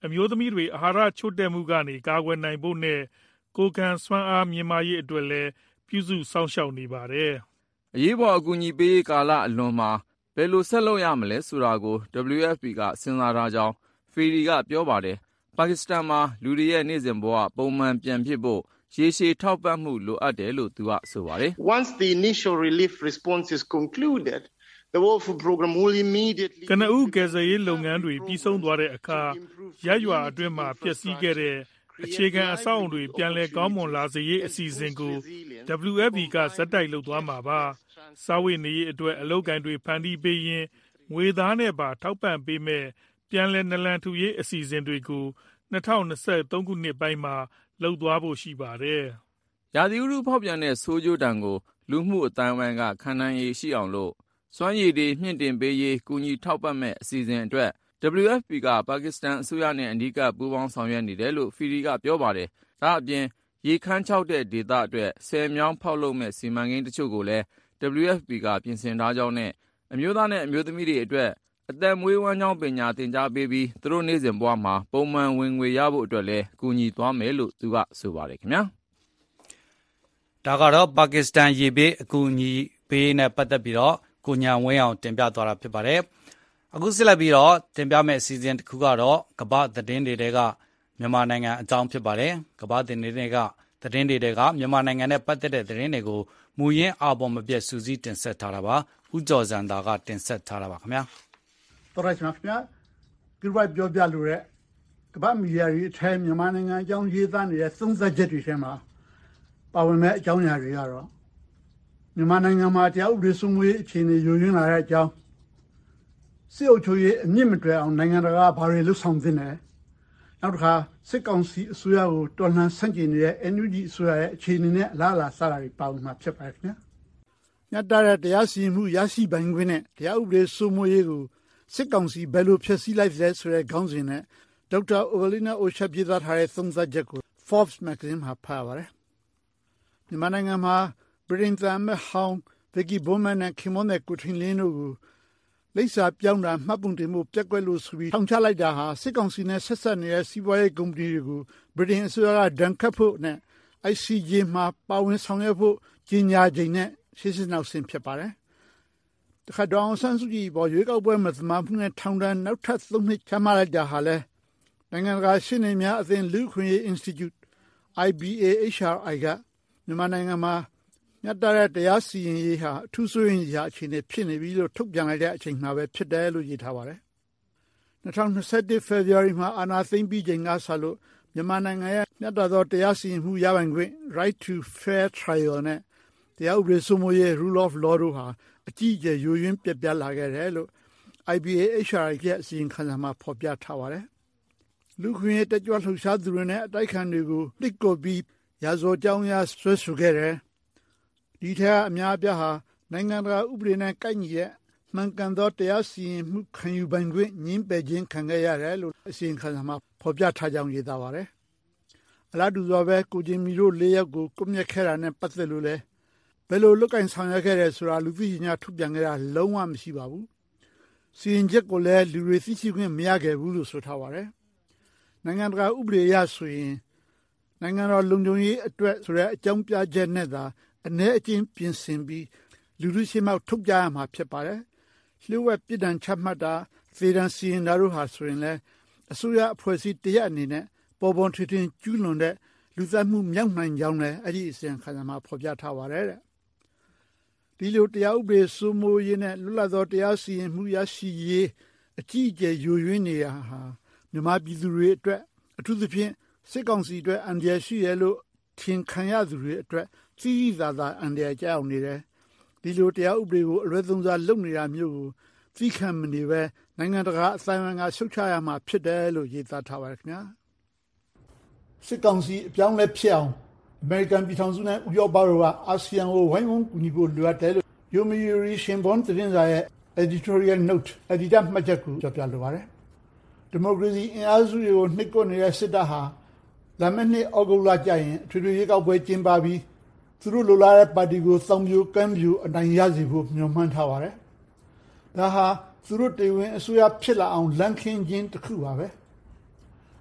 အမျိုးသမီးတွေအာဟာရချို့တဲ့မှုကနေကာကွယ်နိုင်ဖို့နဲ့ကိုယ်ခံစွမ်းအားမြင့်မားရေးအတွက်လည်းပြုစုစောင့်ရှောက်နေပါတယ်။အရေးပေါ်အကူအညီပေးရေးကာလအလွန်မှာဘယ်လိုဆက်လုပ်ရမလဲဆိုတာကို ဒဘလျူ အက်ဖ် ပီ ကစဉ်းစားထားကြောင်းဖီရီကပြောပါတယ်။ပါကစ္စတန်မှာလူတွေရဲ့နေ့စဉ်ဘဝပုံမှန်ပြန်ဖြစ်ဖို့ရေရှည်ထောက်ပံ့မှုလိုအပ်တယ်လို့သူကဆိုပါတယ်။ Once the initial relief response is concluded, the World Food Program will immediately ကနဦးကယ်ဆယ်ရေးလုပ်ငန်းတွေပြီးဆုံးသွားတဲ့အခါရပ်ရွာအတွင်းမှာပျက်စီးခဲ့တဲ့အခြေခံအဆောက်အုံတွေပြန်လည်ကောင်းမွန်လာစေရေးအစီအစဉ်ကို ဒဘလျူ အက်ဖ် ပီ ကဇက်တိုက်လုပ်သွားမှာပါ။စားဝတ်နေရေးအတွက်အလုပ်ကိုင်တွေဖန်တီးပေးရင်းငွေသားနဲ့ပါထောက်ပံ့ပေးမဲ့ပြန်လည်နလန်ထူရေးအစီအစဉ်တွေကို၂၀၂၃ခုနှစ်ပိုင်းမှာလုပ်သွားဖို့ရှိပါတယ်။ရာသီဥတုဖောက်ပြန်တဲ့ဆိုးကျိုးဒဏ်ကိုလူမှုအတိုင်းအဝိုင်းကခံနိုင်ရည်ရှိအောင်လို့စွမ်းရည်တွေမြင့်တင်ပေးရေးကူညီထောက်ပံ့မဲ့အစီအစဉ်အတွက် ဒဘလျူ အက်ဖ် ပီ ကပါကစ္စတန်အစိုးရနဲ့အနီးကပ်ပူးပေါင်းဆောင်ရွက်နေတယ်လို့ဖီရီကပြောပါတယ်။ဒါအပြင်ရေခမ်းခြောက်တဲ့ဒေသအတွက်ဆယ်မြောင်းဖောက်လုပ်မဲ့စီမံကိန်းတချို့ကိုလည်း ဒဘလျူ အက်ဖ် ပီ ကပြင်ဆင်ထားကြောင်းနဲ့အမျိုးသားနဲ့အမျိုးသမီးတွေအတွက်အသက်မွေးဝမ်းကြောင်းပညာသင်ကြားပေးပြီးသူတို့နေ့စဉ်ဘဝမှာပုံမှန်ဝင်ငွေရဖို့အတွက်လည်းကူညီသွားမယ်လို့သူကဆိုပါတယ်ခင်ဗျာဒါကတော့ပါကစ္စတန်ရေဘေးအကူအညီပေးနဲ့ပတ်သက်ပြီးတော့ကိုညာဝင်းအောင်တင်ပြသွားတာဖြစ်ပါတယ်အခုဆက်လက်ပြီးတော့တင်ပြမယ့်အစီအစဉ်တစ်ခုကတော့ကမ္ဘာသတင်းတွေကမြန်မာနိုင်ငံအကြောင်းဖြစ်ပါတယ်ကမ္ဘာသတင်းတွေကသတင်းတွေကမြန်မာနိုင်ငံနဲ့ပတ်သက်တဲ့သတင်းတွေကိုမူရင်းအပေါ်မပြတ်စူးစီးတင်ဆက်ထားတာပါဦးကျော်စံသာကတင်ဆက်ထားတာပါခင်ဗျာတော်ရရှိပါခင်ဗျာဒီဘက်ပြောပြလို့ရကမ္ဘာမီဒီယာတွေအထဲမြန်မာနိုင်ငံအကြောင်းရေးသားနေတဲ့သုံးသပ်ချက်တွေထဲမှာပါဝင်မဲ့အကြောင်းအရာတွေကတော့မြန်မာနိုင်ငံမှာတရားဥပဒေစိုးမိုးရေးအခြေအနေယိုယွင်းလာတဲ့အကြောင်းစစ်အုပ်ချုပ်ရေးအမြင့်မတွယ်အောင်နိုင်ငံတကာဘာတွေလှုပ်ဆောင်သင့်တယ်နောက်တစ်ခါစစ်ကောင်စီအစိုးရကိုတော်လှန်ဆန့်ကျင်နေတဲ့ အန် ယူ ဂျီ အစိုးရရဲ့အခြေအနေနဲ့အလားအလာစတာတွေပါဝင်မှာဖြစ်ပါတယ်ခင်ဗျာညတာတဲ့တရားစီရင်မှုရရှိပိုင်ခွင့်နဲ့တရားဥပဒေစိုးမိုးရေးကိုစစ်ကောင်စီဘယ်လိုဖျက်ဆီးလိုက်လဲဆိုတဲ့ခေါင်းစဉ်နဲ့ဒေါက်တာအိုဗလီနာအိုရှာပြည်သားထားတဲ့သုံးသပ်ချက်ကို Forbes magazine မှာဖတ်ရပါတယ်မြန်မာနိုင်ငံမှာဗြိတိန်သမ္မတဟောင်းဗက်ကီဘိုမန်နဲ့ခင်မွန်တဲ့ကိုထင်လင်းတို့ကိုလိပ်စာပြောင်းတာမှတ်ပုံတင်မှုပြက်ကွက်လို့ဆိုပြီးထောင်ချလိုက်တာဟာစစ်ကောင်စီနဲ့ဆက်ဆက်နေတဲ့စီးပွားရေးကုမ္ပဏီတွေကိုဗြိတိန်အစိုးရကဒဏ်ခတ်ဖို့နဲ့ အိုက် စီ ဂျေ မှာပါဝင်ဆောင်ရွက်ဖို့ကြီးညာချိန်နဲ့ရှေ့စစ်နောက်ဆင်ဖြစ်ပါတယ်တခါဒေါအောင်ဆန်းစုကြည်ပေါ်ရွေးကောက်ပွဲမသမာမှုနဲ့ထောင်ဒဏ်နောက်ထပ်သုံးနှစ်ချမှတ်လိုက်တာဟာလဲနိုင်ငံတကာရှင်းနေများအသင်းလူ့ခွင့်ရေး Institute အိုင် ဘီ အေ အက်ချ် အာร์ အိုင် ကမြန်မာနိုင်ငံမှာညတာတဲ့တရားစီရင်ရေးဟာအထူးဆိုရင်ရာအခြေအနေဖြစ်နေပြီလို့ထုတ်ပြန်လိုက်တဲ့အချိန်မှာပဲဖြစ်တယ်လို့ရေးထားပါတယ်၂၀၂၁ February မှာအာဏာသိမ်းပြီးချိန်ကစလို့မြန်မာနိုင်ငံရဲ့ညတာသောတရားစီရင်မှုရပိုင်ခွင့် Right to Fair Trial နဲ့တရားဥပဒေစိုးမိုးရေး Rule of Law တို့ဟာအကြီးအကျယ်ယိုယွင်းပြက်ပြားလာခဲ့တယ်လို့ အိုင် ဘီ အေ အက်ချ် အာร์ ရဲ့အစီရင်ခံစာမှာဖော်ပြထားပါတယ်လူခွင့်ရေးတက်ကြွလှုပ်ရှားသူတွေနဲ့အတိုက်ခံတွေကိုတိတ်ကိုပြီးရာဇဝတ်ကြောင်းရဆွဲဆိုခဲ့တယ်ဒီထက်အများအပြားဟာနိုင်ငံတကာဥပဒေနဲ့ကိုက်ညီတဲ့မှန်ကန်သောတရားစီရင်မှုခံယူပိုင်ခွင့်ညှင်းပယ်ခြင်းခံခဲ့ရတယ်လို့အစီရင်ခံစာမှာဖော်ပြထားကြောင်းရေးသားပါတယ်အလားတူစွာပဲကိုဂျင်မီတို့လေးယောက်ကိုကွပ်မျက်ခဲ့တာနဲ့ပတ်သက်လို့လဲဘယ်လိုလွတ်ကင်ဆောင်ရွက်ခဲ့တယ်ဆိုတာလူသိညာထုတ်ပြန်ခဲ့တာလုံးဝမရှိပါဘူးစီရင်ချက်ကိုလည်းလူတွေသိရှိခွင့်မရခဲ့ဘူးလို့ဆိုထားပါတယ်နိုင်ငံတကာဥပဒေအရဆိုရင်နိုင်ငံတော်လုံခြုံရေးအတွက်ဆိုတဲ့အကြောင်းပြချက်နဲ့သာအ ਨੇ အချင်းပြင်ဆင်ပြီးလူလူရှိမှထုတ်ပြရမှာဖြစ်ပါတယ်လျှို့ဝှက်ပြည်တံချမှတ်တာသေဒဏ်စီရင်တာတို့ဟာဆိုရင်လည်းအစိုးရအဖွဲ့အစည်းတရက်အနေနဲ့ပေါ်ပေါ်ထင်ထင်ကျူးလွန်တဲ့လူသတ်မှုမြောက်နိုင်ကြောင်းလည်းအဲ့ဒီအစဉ်ခါမှာဖော်ပြထားပါတယ်တဲ့ဒီလိုတရားဥပဒေစိုးမိုးရေးနဲ့လွတ်လပ်သောတရားစီရင်မှုရရှိရေးအကြီးအကျယ်ယိုယွင်းနေရဟာမြန်မာပြည်သူတွေအတွက်အထူးသဖြင့်စစ်ကောင်စီအတွက်အန္တရာယ်ရှိရလို့ထင်ခံရသူတွေအတွက်စီးရီးသာသာအန္တရာယ်ကြောက်နေတယ်ဒီလိုတရားဥပဒေကိုအလွဲသုံးစားလုပ်နေတာမျိုးကိုသိခံမနေပဲနိုင်ငံတကာအဆိုင်အမှာရှုတ်ချရမှာဖြစ်တယ်လို့ရေးသားထားပါတယ်ခင်ဗျာစစ်ကောင်စီအပြောင်းလဲဖြစ်အောင်အမေရိကန်ပြည်ထောင်စုနဲ့ဥရောပတို့ကအာဆီယံကိုဝိုင်းဝန်းကူညီဖို့လိုအပ်တယ်လို့ယိုမီရီရှင်ဘွန်သတင်းစာရဲ့ editorial note အဒီတာမှတ်ချက်ကိုပြောပြလိုပါတယ်ဒီမိုကရေစီအင်အားစုတွေကိုနှိပ်ကွပ်နေတဲ့စစ်တပ်ဟာလာမယ့်နှစ်ဩဂုတ်လကျရင်အထွေထွေရွေးကောက်ပွဲကျင်းပပြီးသူတို့လိုလားတဲ့ပါတီကိုစောင့်ပြိုကမ်းပြိုအနိုင်ရစေဖို့မျှော်မှန်းထားပါတယ်ဒါဟာသူတို့တေဝင်အစိုးရဖြစ်လာအောင်လမ်းခင်းခြင်းတစ်ခုပါပဲ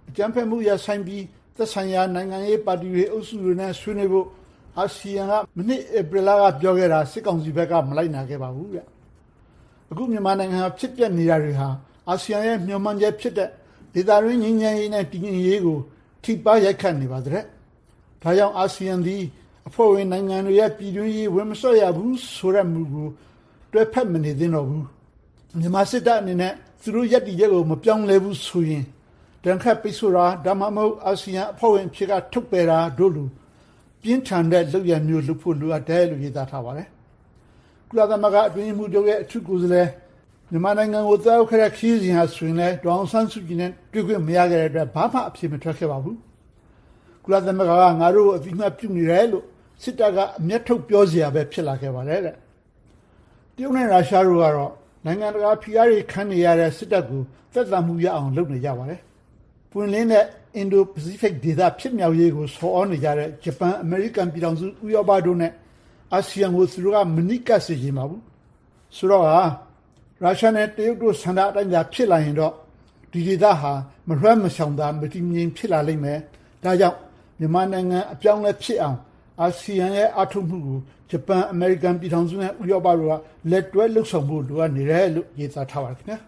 အကြမ်းဖက်မှုရဆိုင်ပြီးသက်ဆိုင်ရာနိုင်ငံရေးပါတီတွေအုပ်စုတွေနဲ့ဆွေးနွေးဖို့အာဆီယံကမနှစ်ဧပြီလကပြောခဲ့တာစစ်ကောင်စီဘက်ကမလိုက်နာခဲ့ပါဘူးဗျအခုမြန်မာနိုင်ငံဖြစ်ပျက်နေတာတွေဟာအာဆီယံရဲ့မျှော်မှန်းချက်ဖြစ်တဲ့ဒေသတွင်းငြိမ်းချမ်းရေးနဲ့တည်ငြိမ်ရေးကိုထိပါရိုက်ခတ်နေပါတဲ့ဒါကြောင့်အာဆီယံသည်အဖွဲ့ဝင်နိုင်ငံတွေရဲ့ပြည်တွင်းရေးဝင်မစွက်ရဘူးဆိုတဲ့မူကိုတွဲဖက်မနေသင့်တော့ဘူးမြန်မာစစ်တပ်အနေနဲ့သူတို့ရည်တည်ချက်ကိုမပြောင်းလဲဘူးဆိုရင်တန်ခတ်ပိတ်ဆို့တာဒါမှမဟုတ်အာဆီယံအဖွဲ့ဝင်ဖြစ်ကထုတ်ပယ်တာတို့လိုပြင်းထန်တဲ့လုပ်ရမျိုးလုပ်ဖို့လိုအပ်တယ်လို့ရေးသားထားပါတယ်ကုလသမဂ္ဂအတွင်းမှုချုပ်ရဲ့အထူးကိုယ်စားလှယ်မြန်မာနိုင်ငံကိုတောက်ခရက်ခီးစဉ်ဟာဆိုရင်လည်းဒေါအောင်ဆန်းစုကြည်နဲ့တွေ့ခွင့်မရခဲ့တဲ့အတွက်ဘာမှအဖြစ်မထွက်ခဲ့ပါဘူးကုလသမဂ္ဂကငါတို့ကိုအသိအမှတ်ပြုနေတယ်လို့စစ်တပ်ကအမျက်ထုတ်ပြောစရာပဲဖြစ်လာခဲ့ပါတယ်တဲ့တရုတ်နဲ့ရုရှားတို့ကတော့နိုင်ငံတကာဖိအားတွေခံနေရတဲ့စစ်တပ်ကိုသက်သာမှုရအောင်လုပ်နေကြပါတယ်ပွင့်လင်းတဲ့အင်ဒိုပစိဖိတ်ဒေသဖြစ်မြောက်ရေးကိုဆော်ဩနေကြတဲ့ဂျပန်အမေရိကန်ပြည်ထောင်စုဥရောပတို့နဲ့အာဆီယံကိုသူတို့ကမနိကစေချင်ပါဘူးဆိုတော့ဟာရုရှားနဲ့တရုတ်တို့ဆန္ဒအတိုင်းသာဖြစ်လာရင်တော့ဒီဒေသဟာမလွှမ်းမရှောင်သာမတည်ငြိမ်ဖြစ်လာလိမ့်မယ်ဒါကြောင့်မြန်မာနိုင်ငံအပြောင်းလဲဖြစ်အောင်အာဆီယံရဲ့အထောက်မှုကိုဂျပန်အမေရိကန်ပြည်ထောင်စုနဲ့ဥရောပတို့ကလက်တွဲလှုပ်ဆောင်ဖို့လိုအပ်နေတယ်လို့ရေးသားထားပါတယ်ခင်ဗျာ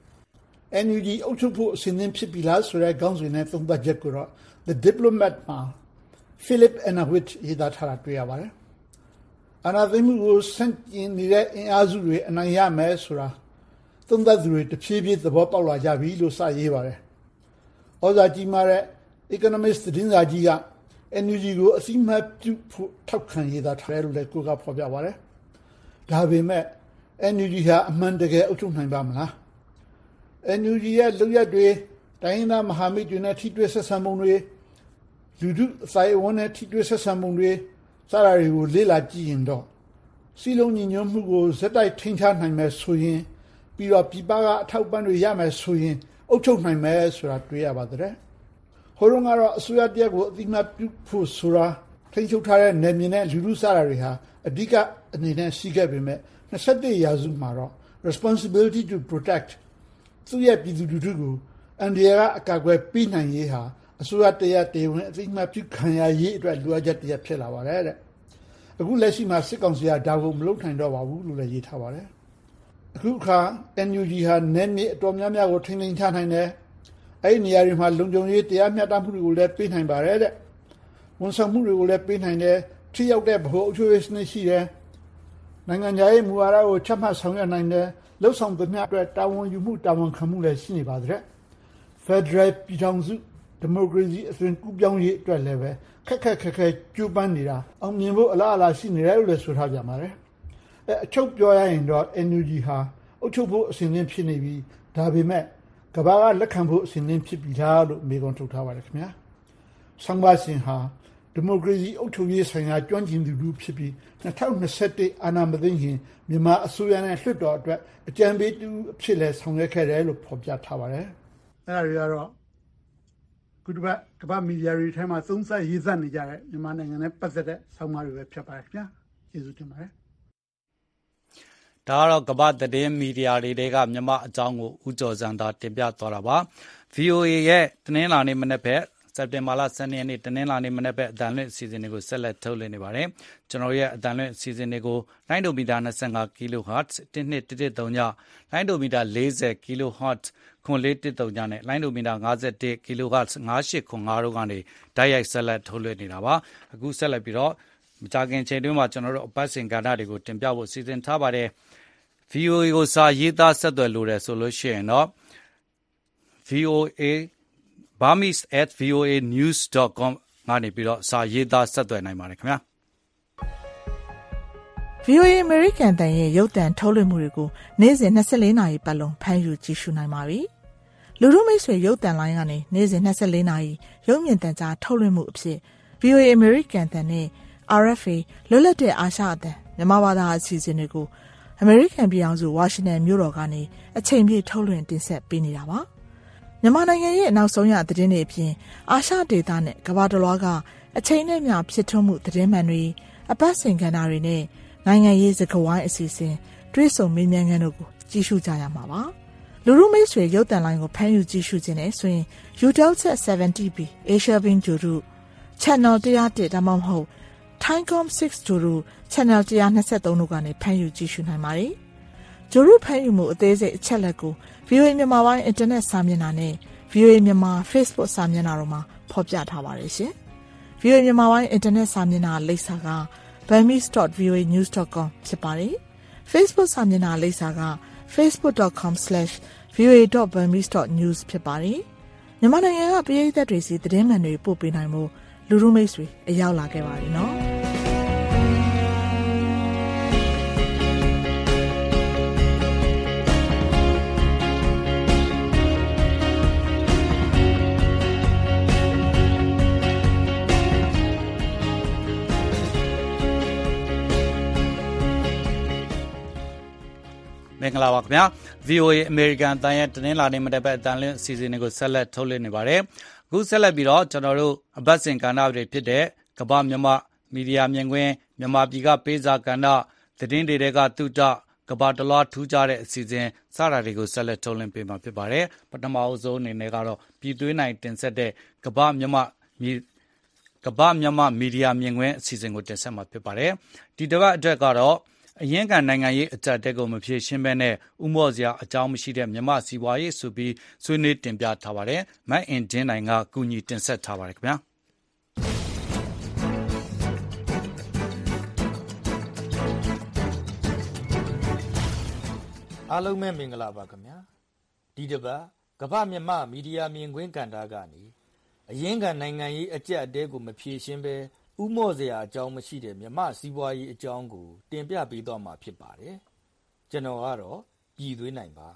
N U G အုပ်ချုပ်ဖို့အစဉ်သင့်ဖြစ်ပြီလားဆိုတဲ့ခေါင်းစဉ်နဲ့သုံးသပ်ချက်ကိုတော့ The Diplomat မှာ Philip Enawit ရေးသားထားတာတွေ့ရပါတယ်။အာဏာသိမ်းမှုကိုဆန့်ကျင်နေတဲ့အင်အားစုတွေအနိုင်ရမယ်ဆိုတာသုံးသပ်သူတွေတဖြည်းဖြည်းသဘောပေါက်လာကြပြီလို့စရေးပါတယ်။ဩဇာကြီးမားတဲ့ Economist သတင်းစာကြီးက N U G ကိုအသိအမှတ်ပြုဖို့ထောက်ခံရေးသားထားတယ်လို့လည်းကိုကဖော်ပြပါတယ်။ဒါပေမဲ့ N U G ဟာအမှန်တကယ်အုပ်ချုပ်နိုင်ပါမလားN U G ရဲ့လုပ်ရက်တွေတိုင်းရင်းသားမဟာမိတ်တွေနဲ့ထိတွေ့ဆက်ဆံမှုတွေလူထုအစအဝန်းနဲ့ထိတွေ့ဆက်ဆံမှုတွေစတာတွေကိုလေ့လာကြည့်ရင်တော့စီလုံးညီညွတ်မှုကိုဇက်တိုက်ထိန်းထားနိုင်မယ်ဆိုရင်ပြီးတော့ပြည်ပကအထောက်ပံ့တွေရမယ်ဆိုရင်အုပ်ချုပ်နိုင်မယ်ဆိုတာတွေ့ရပါတယ်။ဟိုတုန်းကတော့အစိုးရတရားကိုအသိအမှတ်ပြုဖို့ဆိုတာထိန်းချုပ်ထားတဲ့နယ်မြေနဲ့လူထုစတာတွေဟာအဓိကအနေနဲ့ရှိခဲ့ပေမဲ့၂၁ရာစုမှာတော့ responsibility to protectသူရဲ့ပြည်သူလူထုကိုအန်ဒီယာကအကာအကွယ်ပေးနိုင်ရေးဟာအစိုးရတရားတေဝင်အသိအမှတ်ပြုခံရရေးအတွက်လိုအပ်ချက်တရားဖြစ်လာပါတယ်တဲ့အခုလက်ရှိမှာစစ်ကောင်စီကဒါကိုမလုပ်နိုင်တော့ပါဘူးလို့လည်းရေးထားပါတယ်အခုအခါ N U G ဟာနယ်မြေအတော်များများကိုထိန်းသိမ်းထားနိုင်တယ်အဲ့ဒီနေရာတွေမှာလုံခြုံရေးတရားမျှတမှုတွေကိုလည်းပေးနိုင်ပါတယ်တဲ့ဝန်ဆောင်မှုတွေကိုလည်းပေးနိုင်တယ်ထိရောက်တဲ့ဗဟိုအုပ်ချုပ်ရေးစနစ်ရှိတယ်နိုင်ငံရေးမူဝါဒကိုချမှတ်ဆောင်ရွက်နိုင်တယ်လှုပ်ဆောင်သမျှအတွက်တာဝန်ယူမှုတာဝန်ခံမှုလည်းရှိနေပါတဲ့ Federal ပြည်ထောင်စုဒီမိုကရေစီအသွင်ကူးပြောင်းရေးအတွက်လည်းပဲခက်ခက်ခက်ခဲကြိုးပမ်းနေတာအောင်မြင်ဖို့အလားအလာရှိနေတယ်လို့လည်းဆိုထားကြပါတယ်အဲအချုပ်ပြောရရင်တော့ N U G ဟာအုပ်ချုပ်ဖို့အစဉ်အသင့်ဖြစ်နေပြီဒါပေမဲ့ကမ္ဘာကလက်ခံဖို့အစဉ်အသင့်ဖြစ်ပြီလားလို့မေးခွန်းထုတ်ထားပါတယ်ခင်ဗျာဆောင်းပါရှင်ဟာဒီမိုကရေစီအုပ်ချုပ်ရေးဆိုင်ရာကျွမ်းကျင်သူလူဖြစ်ပြီး၂၀၂၁အာဏာမသိမ်းခင်မြန်မာအစိုးရနဲ့လွှတ်တော်အတွက်အကြံပေးသူအဖြစ်လဲဆောင်ရွက်ခဲ့တယ်လို့ဖော်ပြထားပါတယ်။အဲဒါတွေကတော့ကုတ္တဘကမ္ဘာမီဒီယာတွေထဲမှာသုံးသပ်ရေးသားနေကြတဲ့မြန်မာနိုင်ငံနဲ့ပတ်သက်တဲ့ဆောင်းပါးတွေပဲဖြစ်ပါတယ်ခင်ဗျာ။ကျေးဇူးတင်ပါတယ်။ဒါကတော့ကမ္ဘာသတင်းမီဒီယာတွေတဲကမြန်မာအကြောင်းကိုဦးကျော်စံသာတင်ပြသွားတာပါ။ V O A ရဲ့တနင်္လာနေ့မနေ့ဖက်စက်တင်ဘာလ၁၂ရက်နေ့တနင်္လာနေ့မနေ့ပဲအတန်လွင့်အစီအစဉ်တွေကိုဆက်လက်ထုတ်လွှင့်နေပါတယ်။ကျွန်တော်ရဲ့အတန်လွင့်အစီအစဉ်တွေကိုလိုင်းဒိုမီတာ၂၅ kHz တစ်နှစ်တစ်တစ်သုံးညလိုင်းဒိုမီတာ၄၀ kHz ခွန်လေးတစ်သုံးညနဲ့လိုင်းဒိုမီတာ၅၁ kHz ၅၈ခွန်၅တို့ကနေတိုက်ရိုက်ဆက်လက်ထုတ်လွှင့်နေတာပါ။အခုဆက်လက်ပြီးတော့မကြာခင်ချိန်တွင်းမှာကျွန်တော်တို့အပတ်စဉ်ကဏ္ဍတွေကိုတင်ပြဖို့စီစဉ်ထားပါတယ်။ V O A ကိုစာရေးသားဆက်သွယ်လို့ရဆိုလို့ရှိရင်တော့ V O A burmese at v o a news dot com ကနေပြီးတော့စာရေးသားဆက်သွယ်နိုင်ပါတယ်ခင်ဗျာ V O A American တန်ရဲ့ရုပ်သံထုတ်လွှင့်မှုတွေကိုနေ့စဉ်၂၄နာရီပတ်လုံးဖမ်းယူကြည့်ရှုနိုင်ပါပြီလူထုမိတ်ဆွေရုပ်သံလိုင်းကနေနေ့စဉ်၂၄နာရီရုပ်မြင်သံကြားထုတ်လွှင့်မှုအဖြစ် V O A American တန်နဲ့ R F A လွတ်လပ်တဲ့အာရှအသံမြန်မာဘာသာအစီအစဉ်တွေကို American ပြည်ထောင်စု Washington မြို့တော်ကနေအချိန်ပြည့်ထုတ်လွှင့်တင်ဆက်ပေးနေတာပါမြန်မာနိုင်ငံရဲ့နောက်ဆုံးရသတင်းတွေအပြင်အာရှဒေသနဲ့ကမ္ဘာတစ်လွှားကအချိန်နဲ့မျှဖြစ်ထွန်းမှုသတင်းမှန်တွေအပတ်စဉ်ကဏ္ဍတွေနဲ့နိုင်ငံရေးစကားဝိုင်းအစီအစဉ်တွဲဆုံမေးမြန်းခန်းတို့ကိုကြည့်ရှုကြရမှာပါလူရုမိတ်ဆွေရုပ်တံလိုင်းကိုဖမ်းယူကြည့်ရှုခြင်းနဲ့ဆိုရင် Eutelsat เซเว่นတီ บี Asia Beam ဂျိုရု Channel one oh oneဒါမှမဟုတ် Thaicom six ဂျိုရု Channel one twenty-threeတို့ကနေဖမ်းယူကြည့်ရှုနိုင်ပါတယ်။ဂျိုရုဖမ်းယူမှုအသေးစိတ်အချက်လက်ကို ဗီအိုအေ မြန်မာပိုင်းအင်တာနက်စာမျက်နှာနဲ့ ဗီအိုအေ မြန်မာ Facebook စာမျက်နှာတို့မှာဖော်ပြထားပါတယ်ရှင်။ ဗီအိုအေ မြန်မာပိုင်းအင်တာနက်စာမျက်နှာလိပ်စာက burmese dot v o a news dot com ဖြစ်ပါတယ်။ Facebook စာမျက်နှာလိပ်စာက facebook dot com slash v o a dot burmese dot news ဖြစ်ပါတယ်။မြန်မာနိုင်ငံကပြည်သက်တွေစီသတင်းမှန်တွေပို့ပေးနိုင်မှုလူလူမိတ်ဆွေအရောက်လာခဲ့ပါပြီနော်။မင်္ဂလာပါခင်ဗျာ ဗီအိုအေ အမေရိကန်တန်ရဲ့တနင်္လာနေ့မတက်ပတ်အတန်လင်းအစီအစဉ်တွေကိုဆက်လက်ထုတ်လွှင့်နေပါတယ်အခုဆက်လက်ပြီးတော့ကျွန်တော်တို့အပတ်စဉ်ကဏ္ဍတွေဖြစ်တဲ့ကမ္ဘာမြန်မာမီဒီယာမြင်ကွင်းမြန်မာပြည်ကပေးစာကဏ္ဍသတင်းတွေကတူတကမ္ဘာတလွှားထူးခြားတဲ့အစီအစဉ်စတာတွေကိုဆက်လက်ထုတ်လွှင့်ပေးမှာဖြစ်ပါတယ်ပထမအဆုံးအနေနဲ့ကတော့ပြည်သွင်းနိုင်တင်ဆက်တဲ့ကမ္ဘာမြန်မာကမ္ဘာမြန်မာမီဒီယာမြင်ကွင်းအစီအစဉ်ကိုတင်ဆက်မှာဖြစ်ပါတယ်ဒီတစ်ပတ်အတွက်ကတော့အရင်းခံနိုင်ငံရေးအကြက်တက်ကိုမဖြေရှင်းဘဲနဲ့ဥမော့စရာအကြောင်းမရှိတဲ့မြမစီပွားရေးဆိုပြီးဆွေးနွေးတင်ပြထားပါတယ်။မတ်အင်ဒင်းနိုင်ကကူညီတင်ဆက်ထားပါတယ်ခင်ဗျာ။အားလုံးပဲမင်္ဂလာပါခင်ဗျာ။ဒီတစ်ပတ်ကမ္ဘာမြမမီဒီယာမြင်ကွင်းကဏ္ဍကနေအရင်းခံနိုင်ငံရေးအကြက်အတဲကိုမဖြေရှင်းဘဲဥမော့စရာအကြောင်းမရှိတဲ့မြမစီးပွားရေးအကြောင်းကိုတင်ပြပေးတော့မှာဖြစ်ပါတယ်။ကျွန်တော်ကတော့ပြည်သွင်းနိုင်ပါ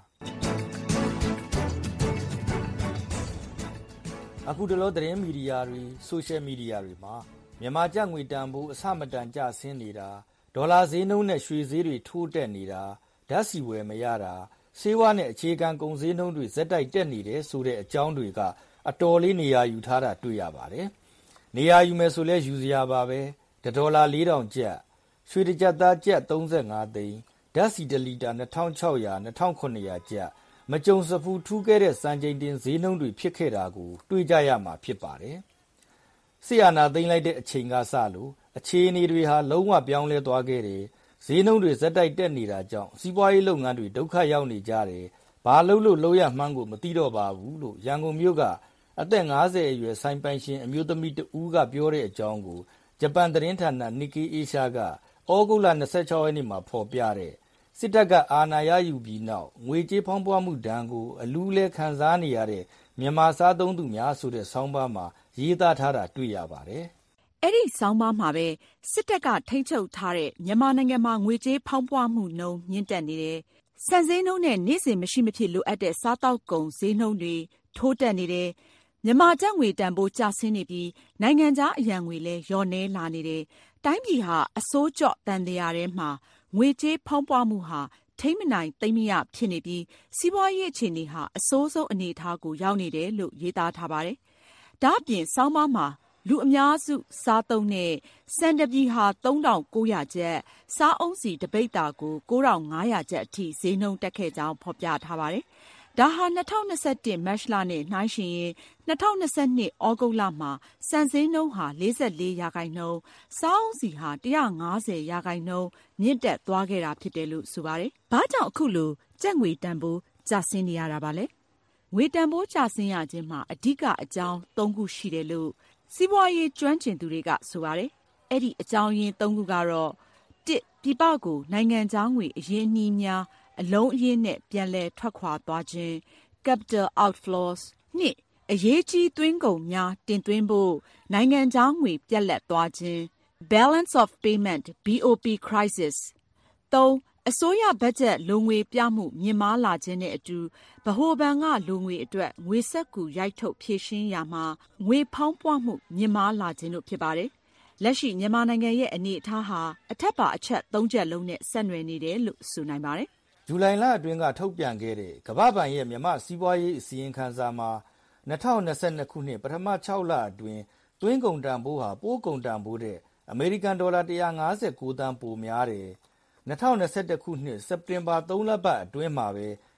။အခုတလောသတင်းမီဒီယာတွေဆိုရှယ်မီဒီယာတွေမှာမြန်မာကျပ်ငွေတန်ဖိုးအဆမတန်ကျဆင်းနေတာဒေါ်လာဈေးနှုန်းနဲ့ရွှေဈေးတွေထိုးတက်နေတာဓာတ်ဆီဝယ်မရတာဆေးဝါးနဲ့အခြေခံကုန်ဈေးနှုန်းတွေဇက်တိုက်တက်နေတယ်ဆိုတဲ့အကြောင်းတွေကအတော်လေးနေရာယူထားတာတွေ့ရပါတယ်။နေရာယူမယ်ဆိုလဲယူစရာပါပဲဒေါ်လာလေးထောင်ကျပ်ရွှေတစ်ကျပ်သားကျပ်သုံး၅သိန်းဓာတ်ဆီတစ်လီတာနှစ်ထောင်ခြောက်ရာနှစ်ထောင်ခုနှစ်ရာကျပ်မကြုံစဖူးထူးခဲ့တဲ့စံချိန်တင်ဈေးနှုန်းတွေဖြစ်ခဲ့တာကိုတွေ့ကြရမှာဖြစ်ပါတယ်ဆီယနာသိမ်းလိုက်တဲ့အချိန်ကစလို့အခြေအနေတွေဟာလုံးဝပြောင်းလဲသွားခဲ့တယ်ဈေးနှုန်းတွေဇက်တိုက်တက်နေတာကြောင့်စီးပွားရေးလုပ်ငန်းတွေဒုက္ခရောက်နေကြတယ်ဘာလို့လို့လုံးရမှန်းကိုမသိတော့ပါဘူးလို့ရန်ကုန်မြို့ကအသက်၅၀အရွယ်ဆိုင်ပိုင်ရှင်အမျိုးသမီးတဦးကပြောတဲ့အကြောင်းကိုဂျပန်သတင်းဌာန Nikkei Asia ကဩဂုတ်လ၂၆ရက်နေ့မှာဖော်ပြတဲ့စစ်တပ်ကအာဏာရယူပြီးနောက်ငွေကြေးဖောင်းပွားမှုဒဏ်ကိုအလူးလဲခံစားနေရတဲ့မြန်မာစားသုံးသူများဆိုတဲ့ဆောင်းပါးမှာရေးသားထားတာတွေ့ရပါတယ်။အဲ့ဒီဆောင်းပါးမှာပဲစစ်တပ်ကထိန်းချုပ်ထားတဲ့မြန်မာနိုင်ငံမှာငွေကြေးဖောင်းပွားမှုနှုန်းမြင့်တက်နေတယ်။စံဈေးနှုန်းနဲ့နေ့စဉ်မရှိမဖြစ်လိုအပ်တဲ့စားတောက်ကုန်ဈေးနှုန်းတွေထိုးတက်နေတယ်။မြန်မာကျပ်ငွေတန်ဖိုးကျဆင်းနေပြီးနိုင်ငံခြားအရန်ငွေလည်းလျော့နည်းလာနေတယ်။တိုင်းပြည်ဟာအစိုးကြော့တန်တရားထဲမှာငွေကြေးဖောင်းပွားမှုဟာထိမ့်မနိုင်သိမ့်မရဖြစ်နေပြီးစီးပွားရေးအခြေအနေဟာအဆိုးဆုံးအနေအထားကိုရောက်နေတယ်လို့ရေးသားထားပါတယ်။ဒါ့အပြင်ဆောင်းပါးမှာလူအများစုစားသုံးတဲ့စံတပြည်ဟာသုံးထောင်ကိုးရာကျပ်စားအုံးစီတပိတ်တာကိုကိုးထောင်ငါးရာကျပ်အထိဈေးနှုန်းတက်ခဲ့ကြောင်းဖော်ပြထားပါတယ်။ဒါဟာ၂၀၂၁မတ်လနဲ့နှိုင်းယှဉ်ရင်၂၀၂၂ဩဂုတ်လမှာစံဈေးနှုန်းဟာ၄၄ရာခိုင်နှုန်းစားအုံးစီဟာ၁၅၀ရာခိုင်နှုန်းမြင့်တက်သွားခဲ့တာဖြစ်တယ်လို့ဆိုပါတယ်။ဘာကြောင့်အခုလိုကျပ်ငွေတန်ဖိုးကျဆင်းနေရတာပါလဲ။ငွေတန်ဖိုးကျဆင်းရခြင်းမှာအဓိကအကြောင်း၃ခုရှိတယ်လို့စီးပွားရေးကျွမ်းကျင်သူတွေကဆိုပါတယ်။အဲ့ဒီအကြောင်းရင်း၃ခုကတော့၁ပြည်ပကိုနိုင်ငံခြားငွေအရင်းအနှီးများအလုံးအရင်းနဲ့ပြန်လည်ထွက်ခွာသွားခြင်း capital outflows နှစ်အရေးကြီးသွင်းကုန်များတင်သွင်းဖို့နိုင်ငံခြားငွေပြတ်လတ်သွားခြင်း balance of payment B O P crisis သုံးအစိုးရဘတ်ဂျက်လိုငွေပြမှုမြင့်မားလာခြင်းနဲ့အတူဗဟိုဘဏ်ကလိုငွေအတွက်ငွေစက္ကူရိုက်ထုတ်ဖြည့်ရှင်းရမှာငွေဖောင်းပွားမှုမြင့်မားလာခြင်းတို့ဖြစ်ပါတယ်လက်ရှိမြန်မာနိုင်ငံရဲ့အနေအထားဟာအထက်ပါအချက်၃ချက်လုံးနဲ့ဆက်နွယ်နေတယ်လို့ဆိုနိုင်ပါတယ်ဇူလိုင်လအတွင်းကထုတ်ပြန်ခဲ့တဲ့ကမ္ဘာ့ဘဏ်ရဲ့မြန်မာစီးပွားရေးအစီရင်ခံစာမှာ၂၀၂၂ခုနှစ်ပထမ၆လအတွင်းသွင်းကုန်တန်ဖိုးဟာပို့ကုန်တန်ဖိုးတဲ့အမေရိကန်ဒေါ်လာ၁၅၉သန်းပိုများတယ်။၂၀၂၁ခုနှစ်စက်တင်ဘာသုံးလပတ်အတွင်းမှာပဲ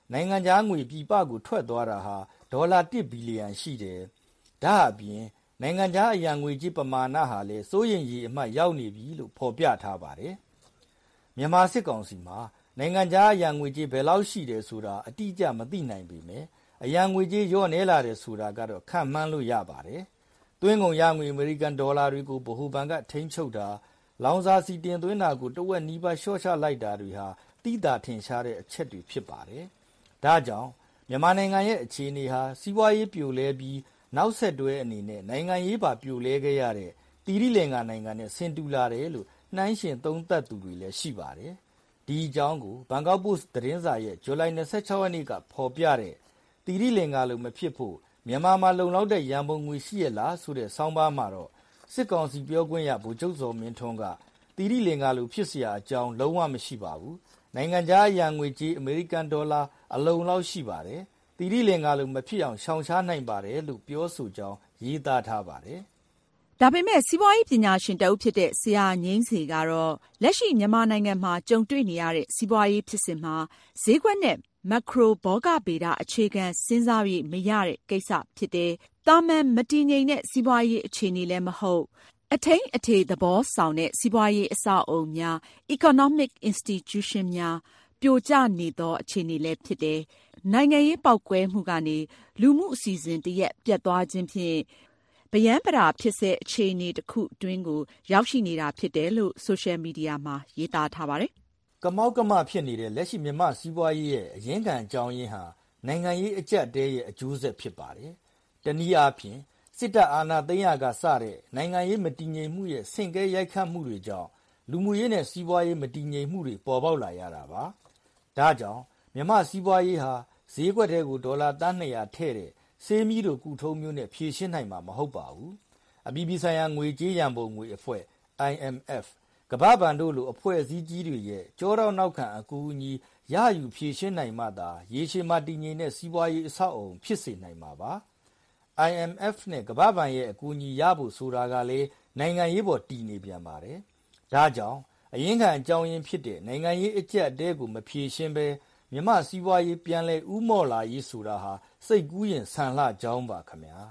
နိုင်ငံခြားငွေပြည်ပကိုထွက်သွားတာဟာဒေါ်လာတစ်ဘီလီယံရှိတယ်။ဒါအပြင်နိုင်ငံခြားအရန်ငွေကြေးပမာဏဟာလည်းစိုးရိမ်ရည်အမှတ်ရောက်နေပြီလို့ဖော်ပြထားပါတယ်။မြန်မာစစ်ကောင်စီမှာနိုင်ငံခြားအရန်ငွေကြေးဘယ်လောက်ရှိတယ်ဆိုတာအတိအကျမသိနိုင်ပေမဲ့အရန်ငွေကြေးလျော့နေလာတယ်ဆိုတာကတော့ခန့်မှန်းလို့ရပါတယ်။သွင်းကုန်ရငွေအမေရိကန်ဒေါ်လာတွေကိုဗဟိုဘဏ်ကထိန်းချုပ်တာလောင်စာဆီတင်သွင်းတာကိုတဝက်နီးပါးလျှော့ချလိုက်တာတွေဟာတိတာထင်ရှားတဲ့အချက်တွေဖြစ်ပါတယ်။ဒါကြောင့်မြန်မာနိုင်ငံရဲ့အခြေအနေဟာစီးပွားရေးပြိုလဲပြီးနောက်ဆက်တွဲအနေနဲ့နိုင်ငံရေးပါပြိုလဲခဲ့ရတဲ့တီရိလင်္ကာနိုင်ငံနဲ့ဆင်တူလာတယ်လို့နှိုင်းယှဉ်သုံးသပ်သူတွေလည်းရှိပါတယ်။ဒီအကြောင်းကိုဘန်ကောက်ပို့စ်သတင်းစာရဲ့ဇူလိုင်၂၆ရက်နေ့ကဖော်ပြတဲ့တီရိလင်္ကာလိုမဖြစ်ဖို့မြန်မာမှာလုံလောက်တဲ့ရန်ပုံငွေရှိရလားဆိုတဲ့ဆောင်းပါးမှာတော့စစ်ကောင်စီပြောခွင့်ရဗိုလ်ချုပ်စောမင်းထွန်းကတီရိလင်္ကာလိုဖြစ်เสียအကြောင်းလုံးဝမရှိပါဘူး။နိုင်ငံခြားအရန်ငွေကြေးအမေရိကန်ဒေါ်လာအလုံလောက်ရှိပါတယ်။တီရိလင်္ကာလိုမဖြစ်အောင်ရှောင်ရှားနိုင်ပါတယ်လို့ပြောဆိုကြောင်းရေးသားထားပါတယ်။ဒါပေမဲ့စီးပွားရေးပညာရှင်တဦးဖြစ်တဲ့ဆရာငိမ့်စေကတော့လက်ရှိမြန်မာနိုင်ငံမှာကြုံတွေ့နေရတဲ့စီးပွားရေးဖြစ်စဉ်မှာဈေးကွက်နဲ့မက်ခရိုဘောဂဗေဒအခြေခံစဉ်းစား၍မရတဲ့ကိစ္စဖြစ်တဲ့တာမန်မတည်ငြိမ်တဲ့စီးပွားရေးအခြေအနေလည်းမဟုတ်အထိန်အထေသဘောဆောင်တဲ့စီးပွားရေးအဆောက်အအုံများ economic institution များပြိုကျနေသောအခြေအနေလည်းဖြစ်တယ်။နိုင်ငံရေးပေါက်ကွဲမှုကနေလူမှုအစီအစဉ်တရက်ပြတ်သွားခြင်းဖြင့်ဗယံပရာဖြစ်စေအခြေအနေတစ်ခုအတွင်းကိုရောက်ရှိနေတာဖြစ်တယ်လို့ဆိုရှယ်မီဒီယာမှာရေးသားထားပါတယ်။ကမောက်ကမဖြစ်နေတဲ့လက်ရှိမြန်မာစီးပွားရေးရဲ့အရင်းခံအကြောင်းရင်းဟာနိုင်ငံရေးအကျပ်တဲရဲ့အကျိုးဆက်ဖြစ်ပါတယ်။တနည်းအားဖြင့်စစ်တပ်အာဏာသိမ်းရကစတဲ့နိုင်ငံရေးမတည်ငြိမ်မှုရဲ့ဆင့်ကဲရိုက်ခတ်မှုတွေကြောင့်လူမှုရေးနဲ့စီးပွားရေးမတည်ငြိမ်မှုတွေပေါ်ပေါက်လာရတာပါ။ဒါကြောင့်မြန်မာစီးပွားရေးဟာဈေးကွက်ထဲကိုဒေါ်လာတန်း၂၀၀ထည့်တဲ့ဆေးမီးတို့ကုထုံးမျိုးနဲ့ဖြည့်ရှင်းနိုင်မှာမဟုတ်ပါဘူး။အပြည်ပြည်ဆိုင်ရာငွေကြေးရန်ပုံငွေအဖွဲ့ I M F ကမ္ဘာ့ဘဏ်တို့လိုအဖွဲ့အစည်းကြီးတွေရဲ့ကြောတောက်နောက်ခံအကူအညီရယူဖြည့်ရှင်းနိုင်မှသာရေရှည်မှာတည်ငြိမ်တဲ့စီးပွားရေးအဆောက်အအုံဖြစ်စေနိုင်မှာပါ။ I M F နဲ့ကမ္ဘာ့ဘဏ်ရဲ့အကူအညီရဖို့ဆိုတာကလည်းနိုင်ငံရေးပေါ်တည်နေပြန်ပါတယ်။ဒါကြောင့်အရင်းခံအကြောင်းရင်းဖြစ်တဲ့နိုင်ငံရေးအကျပ်အတဲကိုမဖြေရှင်းဘဲမြန်မာစီးပွားရေးပြန်လဲဥမော့လာရေးဆိုတာဟာစိတ်ကူးရင်ဆန်လှကြောင်းပါခင်ဗျာ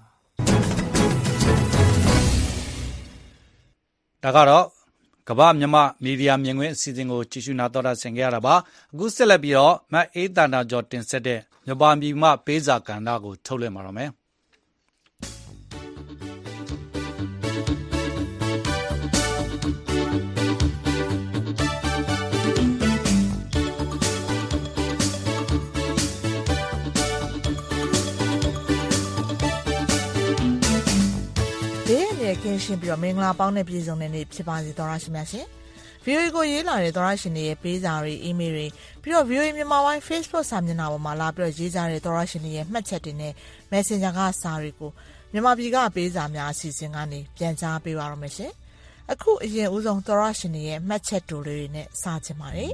ဒါကတော့ကမ္ဘာမြန်မာမီဒီယာမြင်ကွင်းအစီအစဉ်ကိုကြည့်ရှုနာတော်တာဆင်ကြရတာပါအခုဆက်လက်ပြီးတော့မတ်အေးတန်တာကျော်တင်ဆက်တဲ့မြန်မာပြည်မှပေးစာကဏ္ဍကိုထုတ်လွှင့်ပါတော့မယ်ကင်းရှင်းပြီးတော့မင်္ဂလာပေါင်းနဲ့ပြည့်စုံတဲ့နေ့ဖြစ်ပါစေသောရရှိမြတ်ရှင် ဗီအိုအေ ကိုရေးလာတဲ့သောရရှင်တွေရဲ့ပေးစာတွေအီးမေးလ်တွေပြီးတော့ ဗီအိုအေ မြန်မာပိုင်း Facebook စာမျက်နှာပေါ်မှာလာပြီးတော့ရေးကြတဲ့သောရရှင်တွေရဲ့မှတ်ချက်တွေနဲ့ Messenger ကစာတွေကိုမြန်မာပြည်ကပေးစာများအစီအစဉ်ကနေပြန်ကြားပေးပါရမယ်ရှင်အခုအရင်ဦးဆုံးသောရရှင်တွေရဲ့မှတ်ချက်တွေတွေနဲ့စချင်ပါတယ်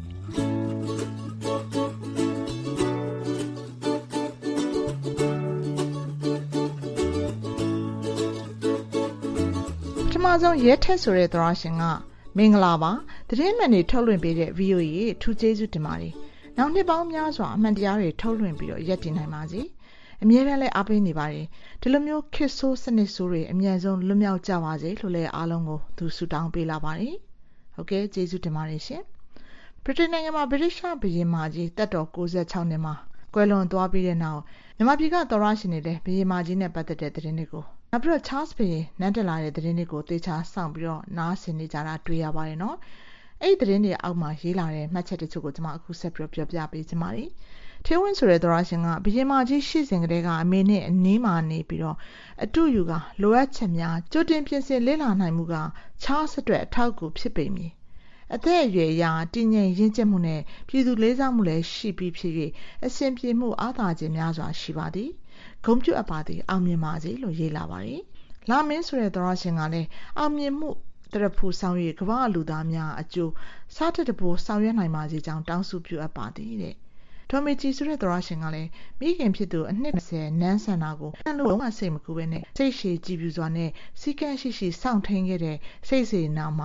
ပထမဆုံးရဲထက်ဆိုတဲ့သောရရှင်ကမင်္ဂလာပါသတင်းမှန်တွေထုတ်လွှင့်ပေးတဲ့ ဗီအိုအေ ထူးကျေးဇူးတင်ပါတယ်နောက်နှစ်ပေါင်းများစွာအမှန်တရားတွေထုတ်လွှင့်ပြီးတော့ရပ်တည်နိုင်ပါစေအမြဲတမ်းလည်းအားပေးနေပါတယ်ဒီလိုမျိုးခစ်ဆိုးစနစ်ဆိုးတွေအမြန်ဆုံးလွတ်မြောက်ကြပါစေလို့လည်းအားလုံးကိုသူဆုတောင်းပေးလာပါတယ်ဟုတ်ကဲ့ကျေးဇူးတင်ပါတယ်ရှင်ဗြိတိန်နိုင်ငံမှာဗြိတိရှဘုရင်မကြီးတက်တော်၉၆နှစ်မှာကွယ်လွန်သွားပြီးတဲ့နောက်မြန်မာပြည်ကသောရရှင်တွေလည်းဘုရင်မကြီးနဲ့ပတ်သက်တဲ့သတင်းတွေကိုနောက်ပြီးတော့ Charles ဘုရင်နန်းတက်လာတဲ့သတင်းတွေကိုသေချာစောင့်ပြီးတော့နားဆင်နေကြတာတွေ့ရပါတယ်နော်အဲ့ဒီသတင်းတွေအောက်မှာရေးလာတဲ့မှတ်ချက်တချို့ကိုကျွန်မအခုဆက်ပြီးပြောပြပေးချင်ပါတယ်ထေဝင်းဆိုတဲ့သောရရှင်ကဘုရင်မကြီးရှိစဉ်ကတည်းကအမေနဲ့အနည်းမှနေပြီးတော့အတူယူကလိုအပ်ချက်များကြိုတင်ပြင်ဆင်လေ့လာနိုင်မှုက Charles အတွက်အထောက်အကူဖြစ်ပေမည်အသက်အရွယ်အရတည်ငြိမ်ရင့်ကျက်မှုနဲ့ပြည်သူလေးစားမှုလည်းရှိပြီးဖြစ်၍အစဉ်ပြေမှုအားသာခြင်းများစွာရှိပါသည်ဂုဏ်ပြုအပ်ပါသည်အောင်မြင်ပါစေလို့ရေးလာပါတယ်လာမင်းဆိုတဲ့သောရရှင်ကလည်းအောင်မြင်မှုတရဖူဆောင်၍ကမ္ဘာလူသားများအကျိုးစားတတ်တပိုးဆောင်ရွက်နိုင်ပါစေကြောင်းတောင်းဆုပြုအပ်ပါသည်တဲ့ဒေါ်မေကြီးဆိုတဲ့သောရရှင်ကလည်းမိခင်ဖြစ်သူအနှစ်၂၀နန်းဆန္ဒကိုအလုံးလုံးစိတ်မကူပဲနဲ့စိတ်ရှည်ကြည်ပြူစွာနဲ့စီကံရှိရှိစောင့်ထိန်ခဲ့တဲ့စိတ်စေနာမှာ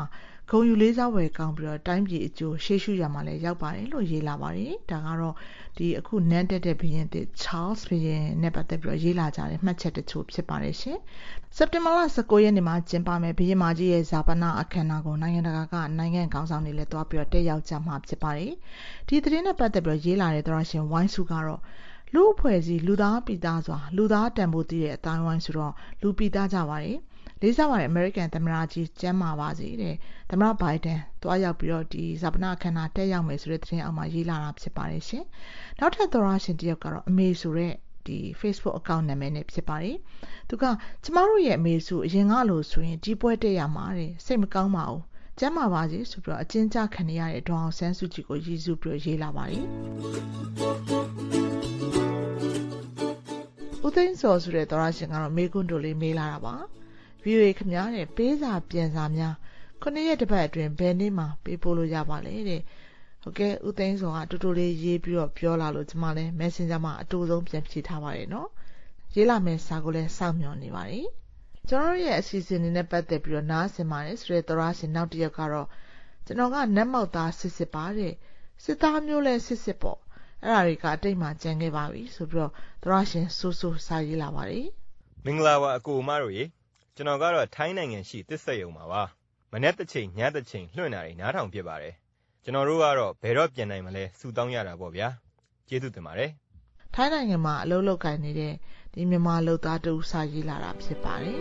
ဂုံယူလေးစားဝယ်ကောင်းပြီးတော့တိုင်းပြည်အကျိုးရှေ့ရှုရမှာလည်းရောက်ပါတယ်လို့ရေးလာပါတယ်ဒါကတော့ဒီအခုနန်းတက်တဲ့ဘုရင်သစ် Charles ဘုရင်နဲ့ပတ်သက်ပြီးတော့ရေးလာကြတဲ့မှတ်ချက်တချို့ဖြစ်ပါတယ်ရှင်စက်တင်ဘာလ၁၉ရက်နေ့မှာကျင်းပမယ်ဘုရင်မကြီးရဲ့ဇာပနာအခမ်းအနားကိုနိုင်ငံတကာကနိုင်ငံခေါင်းဆောင်တွေလည်းတွားပြီးတော့တက်ရောက်ကြမှာဖြစ်ပါတယ်ဒီသတင်းနဲ့ပတ်သက်ပြီးတော့ရေးလာတဲ့သောရရှင်ဝိုင်းစုကတော့လူအဖွဲ့အစည်းလူသားပိသားစွာလူသားတန်ဖိုးတည်တဲ့အတိုင်းဝိုင်းဆိုတော့လူပိသားကြပါတယ်လေးစားပါတယ် American သမ္မတကြီးကျမ်းမာပါစေတဲ့သမ္မတ Biden တွားရောက်ပြီးတော့ဒီဇာပနာအခမ်းအနားတက်ရောက်မယ်ဆိုတဲ့သတင်းအောက်မှာရေးလာတာဖြစ်ပါတယ်ရှင်နောက်ထပ်သောရရှင်တယောက်ကတော့အမေဆိုတဲ့ဒီ Facebook account နာမည်နဲ့ဖြစ်ပါတယ်သူကကျမတို့ရဲ့အမေစုအရင်ကလို့ဆိုရင်ဒီပွဲတက်ရမှာတဲ့စိတ်မကောင်းပါဘူးကျမ်းမာပါစေဆိုပြီးတော့အကျဉ်းချခံရတဲ့ဒေါအောင်ဆန်းစုကြည်ကိုရည်စူးပြီးရေးလာပါတယ်ဦးသိန်းစောဆိုတဲ့သောရရှင်ကတော့မေကွန်းတို့လေးမေးလာတာပါဗီအိုအေခင်ဗျားတဲ့ပေးစာပြန်စာများခုနှစ်ရက်တစ်ပတ်အတွင်းဘယ်နေ့မှပေးပို့လို့ရပါလဲတဲ့ဟုတ်ကဲ့ဦးသိန်းစောကတူတူလေးရေးပြီးတော့ပြောလာလို့ကျွန်မလည်း Messenger မှာအတူဆုံးပြန်ဖြေထားပါတယ်နော်ရေးလာမယ့်စာကိုလည်းစောင့်မျှော်နေပါတယ်ကျွန်တော်ရဲ့အစီအစဉ်တွေနဲ့ပတ်သက်ပြီးတော့နားဆင်ပါတယ်ဆိုတဲ့သောရရှင်နောက်တစ်ယောက်ကတော့ကျွန်တော်ကနတ်မောက်သားစစ်စစ်ပါတဲ့စစ်သားမျိုးလဲစစ်စစ်ပေါ့အဲ့ဒါတွေကအတိတ်မှာကြံခဲ့ပါပြီဆိုပြီးတော့သောရရှင်ဆိုးဆိုးစာရေးလာပါတယ်မင်္ဂလာပါအကိုမတို့ရေကျွန်တော်ကတော့ထိုင်းနိုင်ငံရှိတစ်ဆက်ယုံပါပါမနေ့တစ်ချိန်ညတစ်ချိန်လွှင့်တာတွေနားထောင်ဖြစ်ပါတယ်ကျွန်တော်တို့ကတော့ဘယ်တော့ပြန်နိုင်မလဲစူတောင်းရတာပေါ့ဗျာကျေးဇူးတင်ပါတယ်ထိုင်းနိုင်ငံမှာအလုပ်လုပ်ကိုင်နေတဲ့ဒီမြန်မာလုပ်သားတူစာရေးလာတာဖြစ်ပါတယ်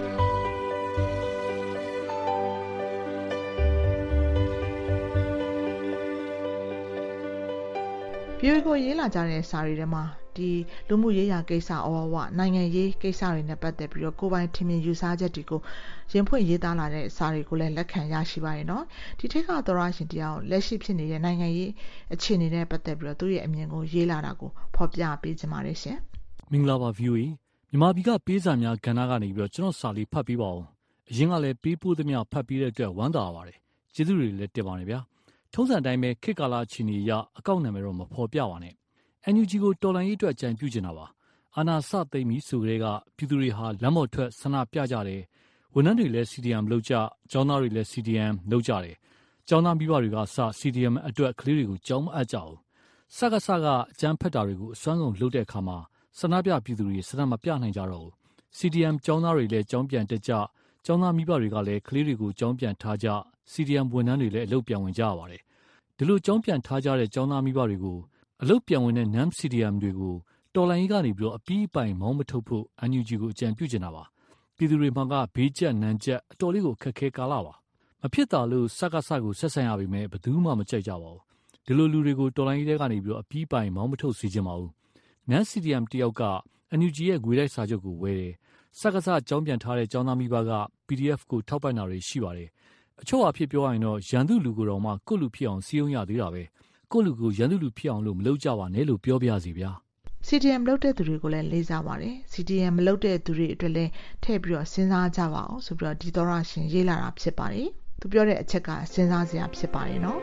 ပြည်ကိုရေးလာကြတဲ့စာရီထဲမှာဒီလူမှုရေးရာကိစ္စအဝဝနိုင်ငံရေးကိစ္စတွေနဲ့ပတ်သက်ပြီးတော့ကိုယ်ပိုင်ထင်မြင်ယူဆချက်တွေကိုရင်ဖွင့်ရေးသားလာတဲ့စာတွေကိုလည်းလက်ခံရရှိပါတယ်နော်ဒီထက်ကသောရရှင်တရားကိုလက်ရှိဖြစ်နေတဲ့နိုင်ငံရေးအခြေအနေနဲ့ပတ်သက်ပြီးတော့သူ့ရဲ့အမြင်ကိုရေးလာတာကိုဖော်ပြပေးကြပါရရှင်မင်္ဂလာပါ ဗီအိုအေ မြန်မာပြည်ကပေးစာများကဏ္ဍကနေပြီးတော့ကျွန်တော်စာလေးဖတ်ပေးပါဦးအရင်ကလည်းပေးပို့သမျှဖတ်ပေးတဲ့အတွက်ဝမ်းသာပါတယ်ကျေးဇူးတွေလည်းတင်ပါတယ်ဗျာထုံးစံတိုင်းပဲခေတ်ကာလအခြေအနေအရအကောင့်နာမည်တော့မဖော်ပြပါနဲ့အန်ယူဂျီ ကိုတော်လှန်ရေးအတွက်အကြံပြုချင်တာပါအာဏာစသိမ်းပြီးဆိုကြတဲ့ကပြည်သူတွေဟာလမ်းပေါ်ထွက်ဆန္ဒပြကြတယ်ဝန်ထမ်းတွေလည်း စီ ဒီ အမ် လုပ်ကြကျောင်းသားတွေလည်း စီ ဒီ အမ် လုပ်ကြတယ်ကျောင်းသားမိဘတွေကစ စီ ဒီ အမ် အတွက်ကလေးတွေကိုကျောင်းမအပ်ကြဘူးစကစကအကြမ်းဖက်တာတွေကိုအစွမ်းကုန်လုပ်တဲ့အခါမှာဆန္ဒပြပြည်သူတွေဆန္ဒမပြနိုင်ကြတော့ဘူး စီ ဒီ အမ် ကျောင်းသားတွေလည်းကျောင်းပြန်တက်ကြကျောင်းသားမိဘတွေကလည်းကလေးတွေကိုကျောင်းပြန်ထားကြ စီ ဒီ အမ် ဝန်ထမ်းတွေလည်းအလုပ်ပြန်ဝင်ကြရပါတယ်ဒီလိုကျောင်းပြန်ထားကြတဲ့ကျောင်းသားမိဘတွေကိုအလုပ်ပြန်ဝင်တဲ့ non စီ ဒီ အမ် တွေကိုတော်လှန်ရေးကနေပြီးတော့အပီးအပိုင်မောင်းမထုတ်ဖို့ အန် ယူ ဂျီ ကိုအကြံပြုချင်တာပါပြည်သူတွေမှာကဘေးကျက်နန်းကျက်အတော်လေးကိုခက်ခဲကာလပါမဖြစ်တာလို့စကားစကိုဆက်ဆံရပေမဲ့ဘယ်သူမှမကြိုက်ကြပါဘူးဒီလိုလူတွေကိုတော်လှန်ရေးတွေကနေပြီးတော့အပီးပိုင်မောင်းမထုတ်စေချင်ပါဘူး non စီ ဒီ အမ် တယောက်က အန် ယူ ဂျီ ရဲ့ငွေတိုက်စာချုပ်ကိုဝယ်တယ်စကားစကျောင်းပြန်ထားတဲ့ကျောင်းသားမိဘက ပီ ဒီ အက်ဖ် ကိုထောက်ပံ့တာတွေရှိပါတယ်အချို့အဖြစ်ပြောရရင်တော့ရန်သူလူကိုယ်တော်မှကိုယ့်လူဖြစ်အောင်စီးရုံးရသေးတာပဲကိုယ့်လူကိုရန်သူလူဖြစ်အောင်လို့မလုပ်ကြပါနဲ့လို့ပြောပြစီဗျာစီ ဒီ အမ် လုပ်တဲ့သူတွေကိုလည်းလေးစားပါတယ် စီ ဒီ အမ် မလုပ်တဲ့သူတွေအတွက်လည်းထည့်ပြီးတော့စဉ်းစားကြပါအောင်ဆိုပြီးတော့ဒီသောရရှင်ရေးလာတာဖြစ်ပါတယ်သူပြောတဲ့အချက်ကစဉ်းစားစရာဖြစ်ပါတယ်နော်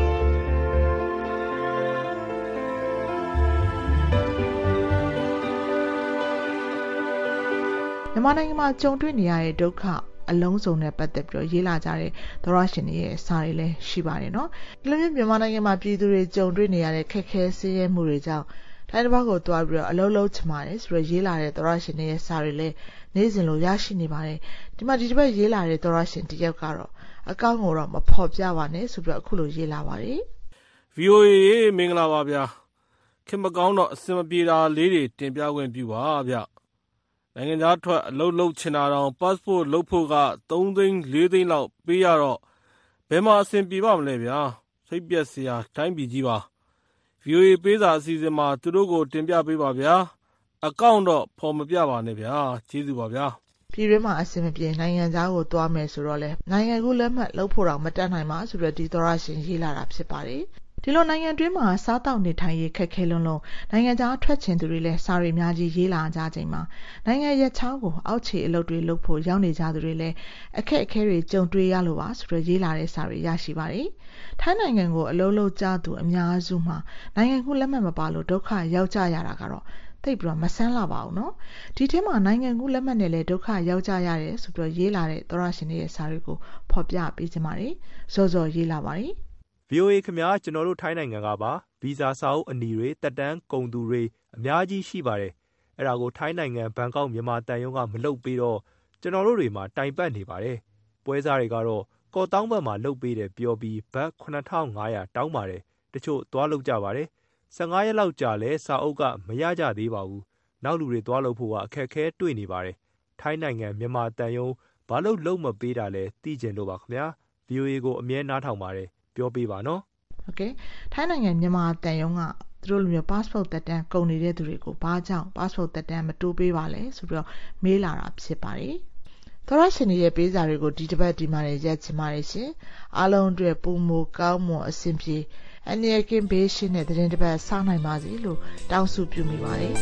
မြန်မာနိုင်ငံမှာကြုံတွေ့နေရတဲ့ဒုက္ခအလုံးစုံနဲ့ပတ်သက်ပြီးတော့ရေးလာကြတဲ့သောရရှင်တွေရဲ့စာတွေလည်းရှိပါတယ်နော်ဒီလိုမျိုးမြန်မာနိုင်ငံမှာပြည်သူတွေကြုံတွေ့နေရတဲ့ခက်ခဲဆင်းရဲမှုတွေကြောင့်တိုင်းတစ်ပတ်ကိုတွားပြီးတော့အလုံးလုံးချမာတယ်ဆိုတော့ရေးလာတဲ့သောရရှင်တွေရဲ့စာတွေလည်းနေ့စဉ်လိုရရှိနေပါတယ်ဒီမှာဒီတစ်ပတ်ရေးလာတဲ့သောရရှင်တစ်ယောက်ကတော့အကောင့်ကိုတော့မဖော်ပြပါနဲ့ဆိုပြီးတော့အခုလိုရေးလာပါတယ်ဗီ အို အေ မင်္ဂလာပါဗျာခင်မကောင်းတော့အစင်မပြေတာလေးတွေတင်ပြခွင့်ပြုပါဗျနိုင်ငံသားထွက်အလုပ်လုပ်ချင်တာတောင် passport လုပ်ဖို့ကသုံးသိန်းလေးသိန်းလောက်ပေးရတော့ဘယ်မှာအဆင်ပြေပါမလဲဗျာစိတ်ပြက်စရာတိုင်းပြည်ကြီးပါ ဗီ အို အေ ပေးစာအစီအစဉ်မှာသူတို့ကိုတင်ပြပေးပါဗျာအကောင့်တော့ဖော်မပြပါနဲ့ဗျာကျေးဇူးပါဗျာပြည်တွင်းမှာအဆင်မပြေနိုင်ငံသားကိုတွားမယ်ဆိုတော့လေနိုင်ငံကူးလက်မှတ်လုပ်ဖို့တော့မတတ်နိုင်ပါဆိုတော့ဒီသောရရှင်ရေးလာတာဖြစ်ပါတယ်ဒီလိုနိုင်ငံတွင်းမှာစားတောက်နေထိုင်ရေးခက်ခဲလွန်းလို့နိုင်ငံသားထွက်ချင်သူတွေလည်းစာရီများကြီးရေးလာကြချိန်မှာနိုင်ငံရက်ချောင်းကိုအောက်ခြေအလုပ်တွေလုပ်ဖို့ရောက်နေကြသူတွေလည်းအခက်အခဲတွေကြုံတွေ့ရလို့ပါဆိုတော့ရေးလာတဲ့စာရီရရှိပါတယ်ထိုင်းနိုင်ငံကိုအလုပ်လုပ်ကြသူအများစုမှာနိုင်ငံကူးလက်မှတ်မပါလို့ဒုက္ခရောက်ကြရတာကတော့သိပ်ပြီးတော့မဆန်းလာပါဘူးနော်ဒီထဲမှာနိုင်ငံကူးလက်မှတ်နဲ့လည်းဒုက္ခရောက်ကြရတယ်ဆိုပြီးတော့ရေးလာတဲ့သောရရှင်တွေရဲ့စာတွေကိုဖော်ပြပေးကြပါတယ်ဇော်ဇော်ရေးလာပါတယ်ဗီအိုအေ ခင်ဗျာကျွန်တော်တို့ထိုင်းနိုင်ငံကပါဗီဇာစာအုပ်အနီတွေတက်တန်းကုန်သူတွေအများကြီးရှိပါတယ်အဲ့ဒါကိုထိုင်းနိုင်ငံဘန်ကောက်မြန်မာတန်ယုံကမလုပ်ပေးတော့ကျွန်တော်တို့တွေမှာတိုင်ပတ်နေပါတယ်ပွဲစားတွေကတော့ကော်တောင်းဘက်မှာလုပ်ပေးတယ်ပြောပြီးဘတ် ခုနှစ်ထောင်ငါးရာတောင်းပါတယ်တချို့သွားလုပ်ကြပါတယ်ဆယ်ငါးရက်လောက်ကြာလဲစာအုပ်ကမရကြသေးပါဘူးနောက်လူတွေသွားလုပ်ဖို့ကအခက်ခဲတွေ့နေပါတယ်ထိုင်းနိုင်ငံမြန်မာတန်ယုံဘာလို့လုံးမပေးတာလဲသိကျင်လို့ပါခင်ဗျာ ဗီအိုအေ ကိုအမြဲနားထောင်ပါတယ်ပြောပေးပါနော်โอเคထိုင်းနိုင်ငံမြန်မာတန်ယုံကသူတို့လိုမျိုး passport တက်တန်းကုန်နေတဲ့သူတွေကိုဘာကြောင့် passport တက်တန်းမတိုးပေးပါလဲဆိုပြီးတော့မေးလာတာဖြစ်ပါတယ်သောရရှင်ရဲ့ပေးစာတွေကိုဒီတစ်ပတ်ဒီမှာရက်ချင်ပါတယ်ရှင်အားလုံးအတွက်ပုံမကောင်းမွန်အဆင်ပြေအနည်းကင်းဘေးရှင်းတဲ့သတင်းတစ်ပတ်စနိုင်ပါစေလို့တောင်းဆိုပြုမိပါတယ်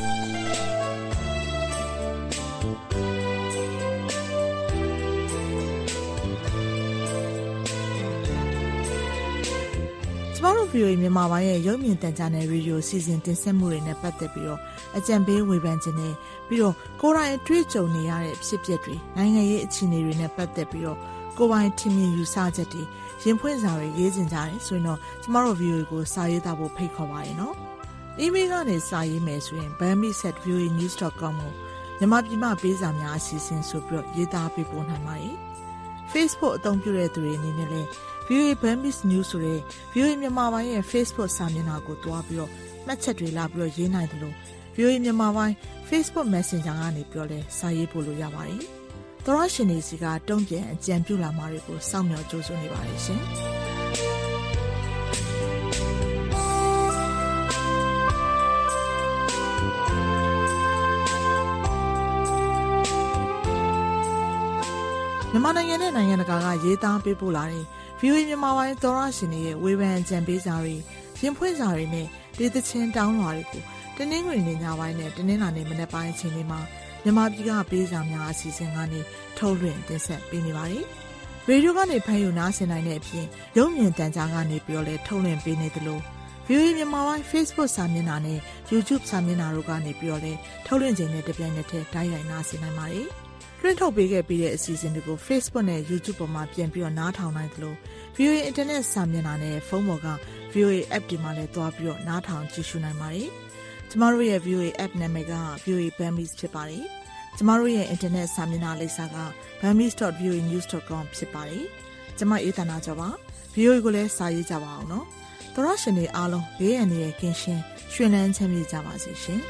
ကျမတို့ ဗီအိုအေ မြန်မာပိုင်းရဲ့ရုပ်မြင်သံကြားနယ်ရေဒီယိုစီစဉ်တင်ဆက်မှုတွေနဲ့ပတ်သက်ပြီးတော့အကြံပေးဝေဖန်ခြင်းနဲ့ပြီးတော့ကိုယ်တိုင်အတွေ့အကြုံနေရတဲ့ဖြစ်ပျက်တွေနိုင်ငံရေးအခြေအနေတွေနဲ့ပတ်သက်ပြီးတော့ကိုယ်ပိုင်ထင်မြင်ယူဆချက်တွေရင်ဖွင့်စာတွေရေးတင်ကြတယ်ဆိုရင်တော့ကျမတို့ ဗီအိုအေ ကိုစာရေးသားဖို့ဖိတ်ခေါ်ပါတယ်နော်။ email ကနေစာရေးမယ်ဆိုရင် burmese at v o a news dot com ကိုမြန်မာပြည်မှာပေးစာများအစီအစဉ်ဆိုပြီးတော့ရေးသားပေးပို့နိုင်ပါတယ်။ Facebook အသုံးပြုတဲ့သူတွေအနေနဲ့လည်း ဗီအိုအေ Burmese News ဆိုတဲ့ ဗီအိုအေ မြန်မာပိုင်းရဲ့ Facebook စာမျက်နှာကိုတွားပြီးတော့မှတ်ချက်တွေလာပြီးတော့ရေးနိုင်တယ်လို့ ဗီအိုအေ မြန်မာပိုင်း Facebook Messenger ကနေပြောလဲစာရေးပို့လို့ရပါတယ်။သောရရှင်တွေစီကတုံ့ပြန်အကြံပြုလာမှာတွေကိုစောင့်မျှော်ကြိုးစွနေပါတယ်ရှင်။မြန်မာနိုင်ငံနဲ့နိုင်ငံတကာကရေးသားပေးပို့လာတဲ့ ဗီအိုအေ မြန်မာပိုင်းသောရရှင်တွေရဲ့ဝေဖန်ကြံပေးစာတွေရင်ဖွင့်စာတွေနဲ့ဒေသချင်းတောင်းလွှာတွေကိုတနင်္ဂနွေနေ့ညပိုင်းနဲ့တနင်္လာနေ့မနက်ပိုင်းအချိန်တွေမှာမြန်မာပြည်ကပေးစာများအစီအစဉ်ကနေထုတ်လွှင့်တင်ဆက်ပေးနေပါတယ်။ရေဒီယိုကနေဖမ်းယူနားဆင်နိုင်တဲ့အပြင်ရုပ်မြင်သံကြားကနေပြီးတော့လည်းထုတ်လွှင့်ပေးနေသလို ဗီအိုအေ မြန်မာပိုင်း Facebook စာမျက်နှာနဲ့ YouTube စာမျက်နှာတို့ကနေပြီးတော့လည်းထုတ်လွှင့်ခြင်းနဲ့တပြိုင်နက်တည်းတိုက်ရိုက်နားဆင်နိုင်ပါတယ်။လွှင့်ထုတ်ပေးခဲ့ပြီးတဲ့အစီအစဉ်တွေကို Facebook နဲ့ YouTube ပေါ်မှာပြန်ပြီးတော့နားထောင်နိုင်သလို ဗီအိုအေ Internet စာမျက်နှာနဲ့ဖုန်းပေါ်က ဗီအိုအေ App တွေမှာလည်းတွားပြီးတော့နားထောင်ကြည့်ရှုနိုင်ပါတယ်။ကျမတို့ရဲ့ ဗီအိုအေ App နာမည်က ဗီအိုအေ Burmese ဖြစ်ပါတယ်။ကျမတို့ရဲ့ Internet စာမျက်နှာလိပ်စာက burmese dot v o a news dot com ဖြစ်ပါတယ်။ကျမအေးသနာကျော်ပါ။ ဗီအိုအေ ကိုလည်းစာရေးကြပါအောင်နော်။သောရရှင်တွေအားလုံးဘေးအန္တရာယ်ကင်းရှင်းရွှင်လန်းချမ်းမြေ့ကြပါစေရှင်။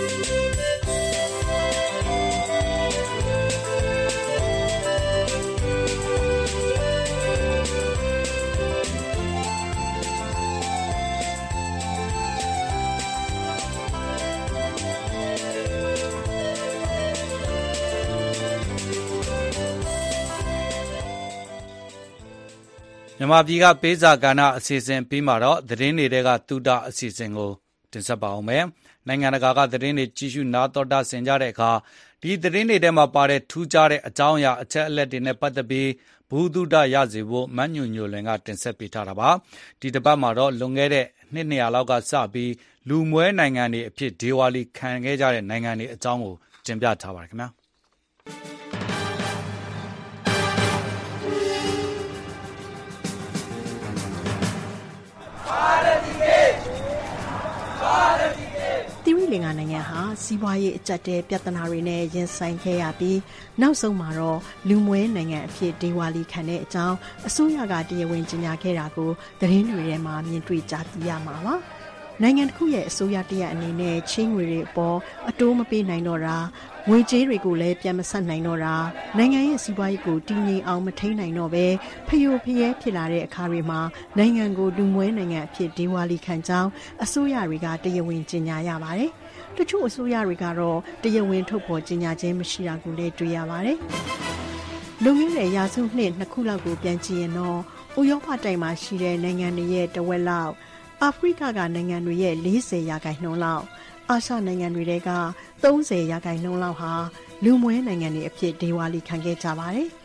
မြန်မာပြည်ကပေးစာကဏ္ဍအစီအစဉ်ပြီးမှာတော့သတင်းတွေကတူတာအစီအစဉ်ကိုတင်ဆက်ပါအောင်မယ်။နိုင်ငံတကာကသတင်းတွေကြည့်ရှုနားတော်တာဆင်ကြတဲ့အခါဒီသတင်းတွေထဲမှာပါတဲ့ထူးခြားတဲ့အကြောင်းအရာအချက်အလက်တွေနဲ့ပတ်သက်ပြီးဘူဒုဒရစေဖို့မညွညွလွင်ကတင်ဆက်ပေးထားတာပါ။ဒီတစ်ပတ်မှာတော့လွန်ခဲ့တဲ့နှစ်နှစ်ရာလောက်ကစပြီးလူမွဲနိုင်ငံတွေအဖြစ်ဒေဝါလီခံခဲ့ကြတဲ့နိုင်ငံတွေအကြောင်းကိုတင်ပြထားပါရခင်ဗျာ။သီရိလင်္ကာနိုင်ငံဟာစီးပွားရေးအကျပ်တဲပြဿနာတွေနဲ့ရင်ဆိုင်ခဲ့ရပြီးနောက်ဆုံးမှာတော့လူမွဲနိုင်ငံအဖြစ်ဒေဝါလီခံတဲ့အကြောင်းအစိုးရကတရားဝင်ကြေညာခဲ့တာကိုသတင်းတွေထဲမှာမြင်တွေ့ကြားသိရမှာပါ။နိုင်ငံတစ်ခုရဲ့အစိုးရတရက်အနေနဲ့ချင်းငွေတွေအပေါ်အတိုးမပေးနိုင်တော့တာငွေကြေးတွေကိုလည်းပြန်မဆက်နိုင်တော့တာနိုင်ငံရဲ့စီးပွားရေးကိုတည်ငြိမ်အောင်မထိန်းနိုင်တော့ပဲဖျို့ဖျဲဖြစ်လာတဲ့အခါတွေမှာနိုင်ငံကိုလူမွဲနိုင်ငံအဖြစ်ဒေဝါလီခံကြောင်းအစိုးရတွေကတရားဝင်ကြေညာရပါတယ်။တချို့အစိုးရတွေကတော့တရားဝင်ထုတ်ဖော်ကြေညာခြင်းမရှိတာကိုလည်းတွေ့ရပါတယ်။လွန်ခဲ့တဲ့ရာစုနှစ်နှစ်ခုလောက်ကိုပြန်ကြည့်ရင်တော့ဥရောပတိုက်မှာရှိတဲ့နိုင်ငံတွေရဲ့တဝက်လောက်အာဖရိကကနိုင်ငံတွေရဲ့လေးဆယ်ရာခိုင်နှုန်းလောက်အာရှနိုင်ငံတွေကသုံးဆယ်ရာခိုင်နှုန်းလောက်ဟာလူမွဲနိုင်ငံတွေအဖြစ်ဒေဝါလီခံခဲ့ကြပါတယ်။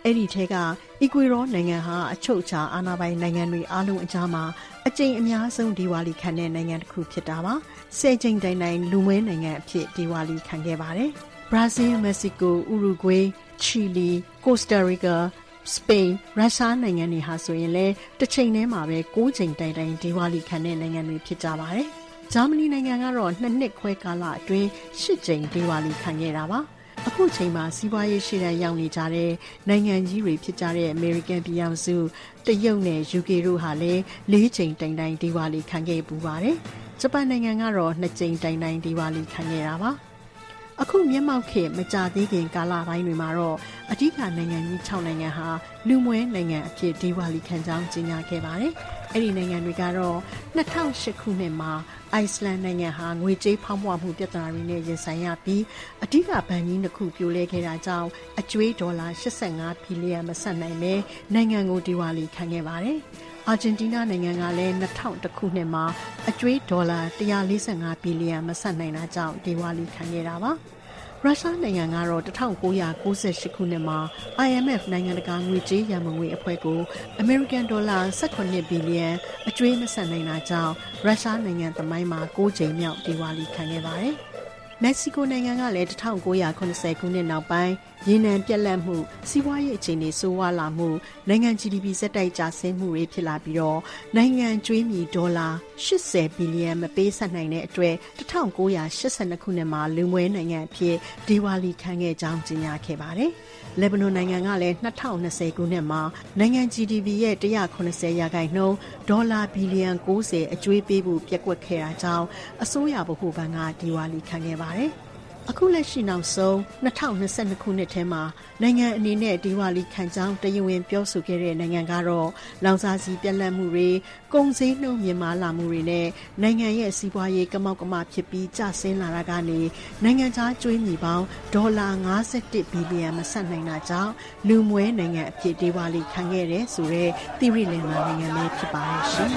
အဲ့ဒီထဲကအီကွေဒေါနိုင်ငံဟာအချုပ်အခြာအာဏာပိုင်နိုင်ငံတွေအားလုံးအကြားမှာအကြိမ်အများဆုံးဒီဝါလီခံတဲ့နိုင်ငံတစ်ခုဖြစ်တာပါဆယ်ကြိမ်တိုင်တိုင်လူမွဲနိုင်ငံအဖြစ်ဒီဝါလီခံခဲ့ပါတယ်ဘရာဇီးမက္ကဆီကိုဥရုဂွေးချီလီကိုစတာရီကာစပိန်ရုရှားနိုင်ငံတွေဟာဆိုရင်လည်းတစ်ချိန်တည်းမှာပဲ၉ချိန်တိုင်တိုင်ဒီဝါလီခံတဲ့နိုင်ငံတွေဖြစ်ကြပါတယ်ဂျာမနီနိုင်ငံကတော့နှစ်နှစ်ခွဲကာလအတွင်း၈ချိန်ဒီဝါလီခံခဲ့တာပါအခုချိန်မှာစီးပွားရေးရှေ့တန်းရောက်နေကြတဲ့နိုင်ငံကြီးတွေဖြစ်ကြတဲ့အမေရိကန်ပြည်ထောင်စုတရုတ်နဲ့ ယူကေတို့ဟာလည်း၄ချိန်တိုင်တိုင်ဒီဝါလီခံခဲ့ပူပါတယ်ဂျပန်နိုင်ငံကတော့၂ချိန်တိုင်တိုင်ဒီဝါလီခံခဲ့တာပါအခုမျက်မှောက်ခေတ်မကြသေးခင်ကာလပိုင်းတွေမှာတော့အဓိကနိုင်ငံကြီး၆နိုင်ငံဟာလူမွဲနိုင်ငံအဖြစ်ဒီဝါလီခံကြောင်းကြေညာခဲ့ပါတယ်။အဲ့ဒီနိုင်ငံတွေကတော့၂၀၀၈ခုနှစ်မှာအိုက်စလန်နိုင်ငံဟာငွေကြေးဖောင်းပွမှုပြဿနာတွေနဲ့ရင်ဆိုင်ရပြီးအဓိကဘဏ်ကြီးနှစ်ခုပြိုလဲခဲ့တာကြောင့်အကျွေးဒေါ်လာ၈၅ဘီလီယံမဆက်နိုင်ပဲနိုင်ငံကိုဒီဝါလီခံခဲ့ပါတယ်။အာဂျင်တီးနားနိုင်ငံကလည်း၂၀၀၁ခုနှစ်မှာအကျွေးဒေါ်လာ၁၄၅ဘီလီယံမဆက်နိုင်တာကြောင့်ဒီဝါလီခံခဲ့တာပါရုရှားနိုင်ငံကတော့၁၉၉၈ခုနှစ်မှာ အိုင်အမ်အက်ဖ် နိုင်ငံတကာငွေကြေးရန်ပုံငွေအဖွဲ့ကိုအမေရိကန်ဒေါ်လာ၁၇ဘီလီယံအကျွေးမဆက်နိုင်တာကြောင့်ရုရှားနိုင်ငံသမိုင်းမှာ၉ကြိမ်မြောက်ဒီဝါလီခံခဲ့ပါတယ်။မက္ကဆီကိုနိုင်ငံကလည်း၁၉၇၀ခုနှစ်နောက်ပိုင်းရေနံပြတ်လတ်မှုစီးပွားရေးအခြေအနေဆိုးဝါးလာမှုနိုင်ငံ ဂျီ ဒီ ပီ ဇက်တိုက်ကျဆင်းမှုတွေဖြစ်လာပြီးတော့နိုင်ငံကျွေးမြီဒေါ်လာ၈၀ဘီလီယံမပေးဆက်နိုင်တဲ့အတွက်၁၉၈၂ခုနှစ်မှာလူမွဲနိုင်ငံအဖြစ်ဒီဝါလီခံခဲ့ကြောင်းကြေညာခဲ့ပါတယ်။လက်ဘနွန်နိုင်ငံကလည်း၂၀၂၀ခုနှစ်မှာနိုင်ငံ ဂျီ ဒီ ပီ ရဲ့၁၇၀ရာခိုင်နှုန်းဒေါ်လာဘီလီယံ၉၀အကျွေးပေးဖို့ပျက်ကွက်ခဲ့တာကြောင့်အစိုးရဗဟိုဘဏ်ကဒီဝါလီခံခဲ့ပါတယ်။အခုလက်ရှိနောက်ဆုံး၂၀၂၂ခုနှစ်ထဲမှာနိုင်ငံအနေနဲ့ဒီဝါလီခံကြောင်းတရားဝင်ပြောဆိုခဲ့တဲ့နိုင်ငံကတော့လောင်စာဆီပြတ်လတ်မှုတွေကုန်စည်နှုန်းမြင့်မားလာမှုတွေနဲ့နိုင်ငံရဲ့စီးပွားရေးကမောက်ကမဖြစ်ပြီးကျဆင်းလာတာကနေနိုင်ငံခြားကျွေးမြီပေါင်းဒေါ်လာ၅၁ဘီလီယံမဆက်နိုင်တာကြောင့်လူမွဲနိုင်ငံအဖြစ်ဒီဝါလီခံခဲ့တဲ့ဆိုတဲ့သီရိလင်္ကာနိုင်ငံပဲဖြစ်ပါရဲ့ရှင်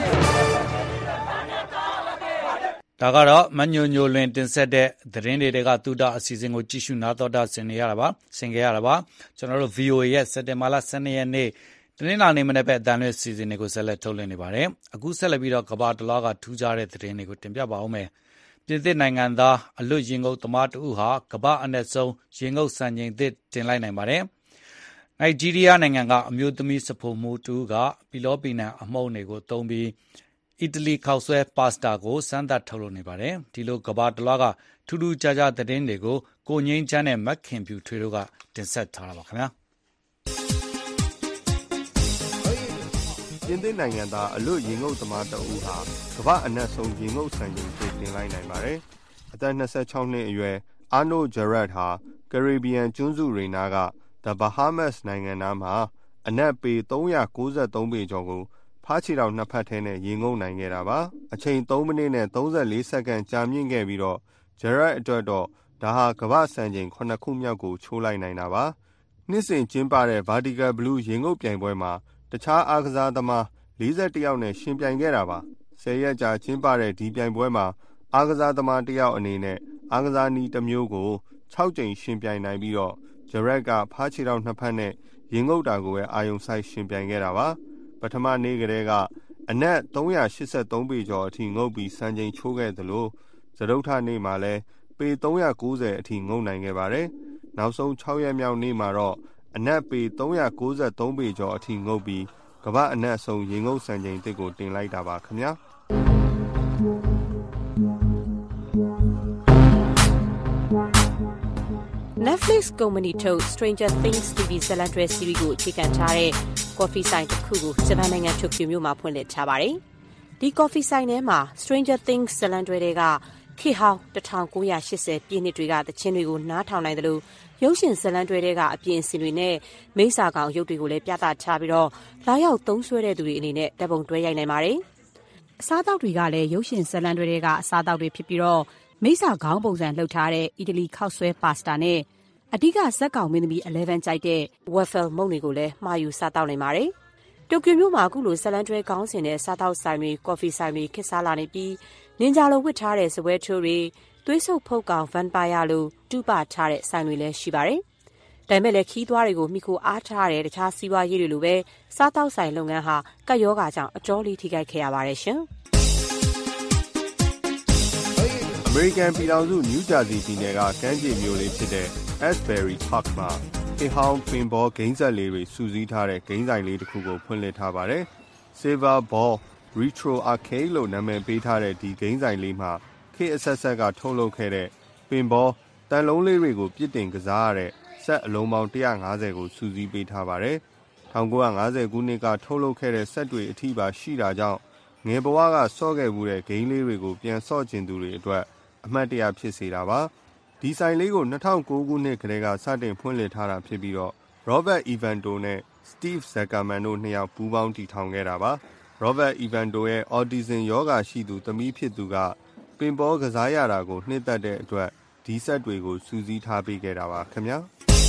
ဒါကတော့မညိုညိုလွင်တင်ဆက်တဲ့သတင်းတွေကတူတာအစီအစဉ်ကိုကြည့်ရှုနားတော်တာဆင်နေရတာပါဆင်ခဲ့ရတာပါကျွန်တော်တို့ ဗီအိုအေ ရဲ့စက်တင်ဘာလ၁၂ရက်နေ့တနင်္လာနေ့မနေ့ပဲအတန်လွှင့်စီစဉ်တွေကိုဆက်လက်ထုတ်လွှင့်နေပါတယ်အခုဆက်လက်ပြီးတော့ကမ္ဘာတလွှားကထူးခြားတဲ့သတင်းတွေကိုတင်ပြပါဦးမယ်ပြင်သစ်နိုင်ငံသားအလွတ်ရင်ငုပ်သမားတဦးဟာကမ္ဘာအနက်ဆုံးရင်ငုပ်စံချိန်သစ်တင်လိုက်နိုင်ပါတယ်နိုင်ဂျီးရီးယားနိုင်ငံကအမျိုးသမီးစဖိုမှုတူကပီလောပီနံအမှုန့်တွေကိုသုံးပြီးအီတလီခောက်ဆွဲပါစတာကိုစမ်းသပ်ထုတ်လုပ်နေပါတယ်ဒီလိုကမ္ဘာတလွှားကထူးထူးခြားခြားသတင်းတွေကိုကိုငိမ့်ချမ်းနဲ့မက်ခင်ဖြူထွေတို့ကတင်ဆက်ထားတာပါခင်ဗျာပြင်သစ်နိုင်ငံသားအလွတ်ရင်ငုပ်သမားတဦးဟာကမ္ဘာအနက်ဆုံးရင်ငုပ်စံချိန်ကိုတင်လိုက်နိုင်ပါတယ်အသက်၂၆နှစ်အရွယ်အာနိုဂျရက်ဟာကရေဘီယံကျွန်းစုတွေနားက The Bahamas နိုင်ငံနားမှာအနက်ပေ၃၉၃ပေကျော်ကိုဖားချီတော်နှစ်ဖက်ထဲနဲ့ရေငုံနိုင်ခဲ့တာပါအချိန်၃မိနစ်နဲ့၃၄စက္ကန့်ကြာမြင့်ခဲ့ပြီးတော့ဂျရက်အတွက်တော့ဒါဟာကမ္ဘာစံချိန်ခုနှစ်ခုမြောက်ကိုချိုးလိုက်နိုင်တာပါနှစ်စဉ်ကျင်းပတဲ့ Vertical Blue ရေငုပ်ပြိုင်ပွဲမှာတခြားအားကစားသမား၄၁ယောက်နဲ့ရှင်ပြိုင်ခဲ့တာပါဆယ်ရက်ကြာကျင်းပတဲ့ဒီပြိုင်ပွဲမှာအားကစားသမားတစ်ယောက်အနေနဲ့အားကစားနည်းတစ်မျိုးကို၆ကြိမ်ရှင်ပြိုင်နိုင်ပြီးတော့ဂျရက်ကဖားချီတော်နှစ်ဖက်နဲ့ရေငုပ်တာကိုပဲအာယုံဆိုင်ရှင်ပြိုင်ခဲ့တာပါပထမနေ့ကတည်းကအနက်၃၈၃ပေကျော်အထိငုပ်ပြီးစံချိန်ချိုးခဲ့သလိုစတုတ္ထနေ့မှာလည်းပေ၃၉၀အထိငုပ်နိုင်ခဲ့ပါတယ်နောက်ဆုံး၆ရက်မြောက်နေ့မှာတော့အနက်ပေ၃၉၃ပေကျော်အထိငုပ်ပြီးကမ္ဘာအနက်ဆုံးရေငုပ်စံချိန်တစ်ကိုတင်လိုက်တာပါခင်ဗျာ Netflix ကုမ္ပဏီထုတ် Stranger Things တီ ဗီ ဇာတ်လမ်းတွဲစီးရီးကိုအခြေခံထားတဲ့ကော်ဖီဆိုင်တစ်ခုကိုဂျပန်နိုင်ငံတိုကျိုမြို့မှာဖွင့်လှစ်ထားပါတယ်။ဒီကော်ဖီဆိုင်ထဲမှာ Stranger Things ဇာတ်လမ်းတွဲတွေကခေတ်ဟောင်း၁၉၈၀ပြည့်နှစ်တွေကသချင်းတွေကိုနားထောင်နိုင်တယ်လို့ရုပ်ရှင်ဇာတ်လမ်းတွဲတွေကအပြင်အစင်တွေနဲ့မိစ္ဆာကောင်ရုပ်တွေကိုလည်းပြသထားပြီးတော့လာရောက်သုံးစွဲတဲ့သူတွေအနေနဲ့ဓာတ်ပုံတွဲရိုက်နိုင်ပါတယ်။အစားအသောက်တွေကလည်းရုပ်ရှင်ဇာတ်လမ်းတွဲတွေကအစားအသောက်တွေဖြစ်ပြီးတော့မိစ္ဆာခေါင်းပုံစံလှုပ်ထားတဲ့အီတလီခောက်ဆွဲပါစတာနဲ့အဓိကဇက်ကောင်မင်းသမီးelevenကြိုက်တဲ့ waffle မုန့်တွေကိုလည်းမှာယူစားတောက်နိုင်ပါတယ်။တိုကျိုမြို့မှာအခုလိုဇလန်တွဲကောင်းစင်တဲ့စားတောက်ဆိုင်တွေကော်ဖီဆိုင်တွေခေတ်စားလာနေပြီးနင်ဂျာလိုဝတ်ထားတဲ့စပွဲချိုးတွေသွေးဆုပ်ဖုတ်ကောင်ဗန်ပါယာလိုတူးပထားတဲ့ဆိုင်တွေလည်းရှိပါတယ်။ဒါပေမဲ့လည်းခီးသွားတွေကိုမိခိုအားထားတဲ့တခြားစီးပွားရေးတွေလိုပဲစားတောက်ဆိုင်လုပ်ငန်းဟာကပ်ရောဂါကြောင့်အကျော်လေးထိခိုက်ခဲ့ရပါတယ်ရှင်။အမေရိကန်ပြည်ထောင်စုနယူးဂျာစီပြည်နယ်ကကမ်းခြေမြို့လေးဖြစ်တဲ့ Asbury Park မှာခေတ်ဟောင်းပင်ဘောဂိမ်းဆက်လေးတွေစုစည်းထားတဲ့ဂိမ်းဆိုင်လေးတစ်ခုကိုဖွင့်လှစ်ထားပါတယ်။ Silver Ball Retro Arcade လို့နာမည်ပေးထားတဲ့ဒီဂိမ်းဆိုင်လေးမှာခေတ်အဆက်ဆက်ကထုတ်လုပ်ခဲ့တဲ့ပင်ဘောတန်လုံးလေးတွေကိုပြစ်တင်ကစားရတဲ့ဆက်အလုံးပေါင်းone hundred fiftyကိုစုစည်းပေးထားပါတယ်။nineteen fiftyခုနှစ်ကထုတ်လုပ်ခဲ့တဲ့ဆက်တွေအထိပါရှိတာကြောင့်ငယ်ဘဝကဆော့ခဲ့မှုတဲ့ဂိမ်းလေးတွေကိုပြန်ဆော့ကျင်သူတွေအတွက်အမှတ်တရဖြစ်စေတာပါ။ဒီဆိုင်လေးကိုtwo thousand nineခုနှစ်ကတည်းကစတင်ဖွင့်လှစ်ထားတာဖြစ်ပြီးတော့ Robert Evanto နဲ့ Steve Zuckerman တို့နှစ်ယောက်ပူးပေါင်းတည်ထောင်ခဲ့တာပါ။ Robert Evanto ရဲ့ Autism ရောဂါရှိသူသမီးဖြစ်သူကပင်ဘောကစားရတာကိုနှစ်သက်တဲ့အတွက်ဒီဆက်တွေကိုစူးစီးထားပေးခဲ့တာပါခင်ဗျာ။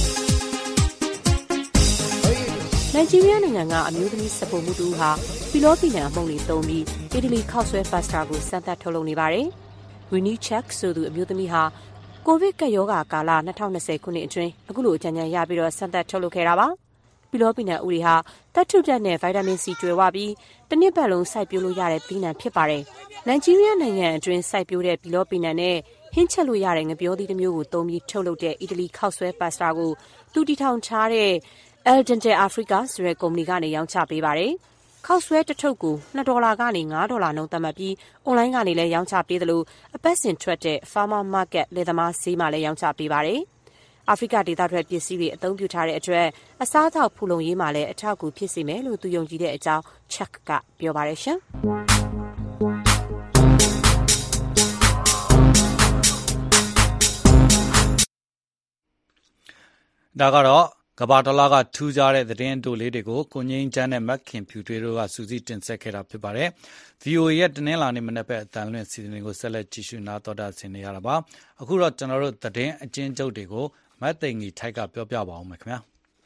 နိုင်ဂျီးရီးယားနိုင်ငံကအမျိုးသမီးစက်ဖို့မှုတူဟာဖီလောပီနံအမုံလေးသုံးပြီးအီတလီခောက်ဆွဲပတ်စတာကိုစမ်းသပ်ထုတ်လုပ်နေပါတယ်။ Winnie Check ဆိုသူအမျိုးသမီးဟာကိုဗစ်ကပ်ရောဂါကာလtwenty twentyခုနှစ်အတွင်းအခုလိုအကြံဉာဏ်ရပြီးတော့စမ်းသပ်ထုတ်လုပ်ခဲ့တာပါ။ဖီလောပီနံဥတွေဟာသတ္တုဓာတ်နဲ့ဗိုက်တာမင်စီကျွယ်ဝပြီးတစ်နှစ်ပတ်လုံးစိုက်ပျိုးလို့ရတဲ့သီးနှံဖြစ်ပါတယ်။နိုင်ဂျီးရီးယားနိုင်ငံအတွင်းစိုက်ပျိုးတဲ့ဖီလောပီနံနဲ့ဟင်းချက်လို့ရတဲ့ငပြောသီးတစ်မျိုးကိုသုံးပြီးထုတ်လုပ်တဲ့အီတလီခောက်ဆွဲပတ်စတာကိုသူတည်ထောင်ထားတဲ့ El Dente Africa ဆိုတဲ့ကုမ္ပဏီကနေရောင်းချပေးပါတယ်။ခောက်ဆွဲတစ်ထုပ်ကိုtwoဒေါ်လာကနေfiveဒေါ်လာနှုန်းသတ်မှတ်ပြီးအွန်လိုင်းကနေလည်းရောင်းချပေးသလိုအပတ်စဉ်ထွက်တဲ့ Farmer Market လယ်သမားဈေးမှာလည်းရောင်းချပေးပါတယ်။အာဖရိကဒေသထွက်ပစ္စည်းတွေအသုံးပြုထားတဲ့အတွက်အစားအသောက်ဖူလုံရေးမှာလည်းအထောက်အကူဖြစ်စေမယ်လို့သူယုံကြည်တဲ့အကြောင်း Chuck ကပြောပါတယ်ရှင်။ဒါကတော့ကဘာတလာကထူးခြားတဲ့သတင်းအတိုလေးတွေကိုကိုငိမ့်ချမ်းနဲ့မက်ခင်ဖြူတွေတို့ကစူးစီးတင်ဆက်ခဲ့တာဖြစ်ပါတယ်။ V O A ရဲ့တနင်္လာနေ့မနက်ဘက်အတန်လွင့်စီစဉ်ကိုဆက်လက်ကြည့်ရှုနာတော်တာဆင်နေရတာပါ။အခုတော့ကျွန်တော်တို့သတင်းအကျဉ်းချုပ်တွေကိုမတ်သိန်ကြီးထိုက်ကပြောပြပါအောင်မယ်ခင်ဗျာ။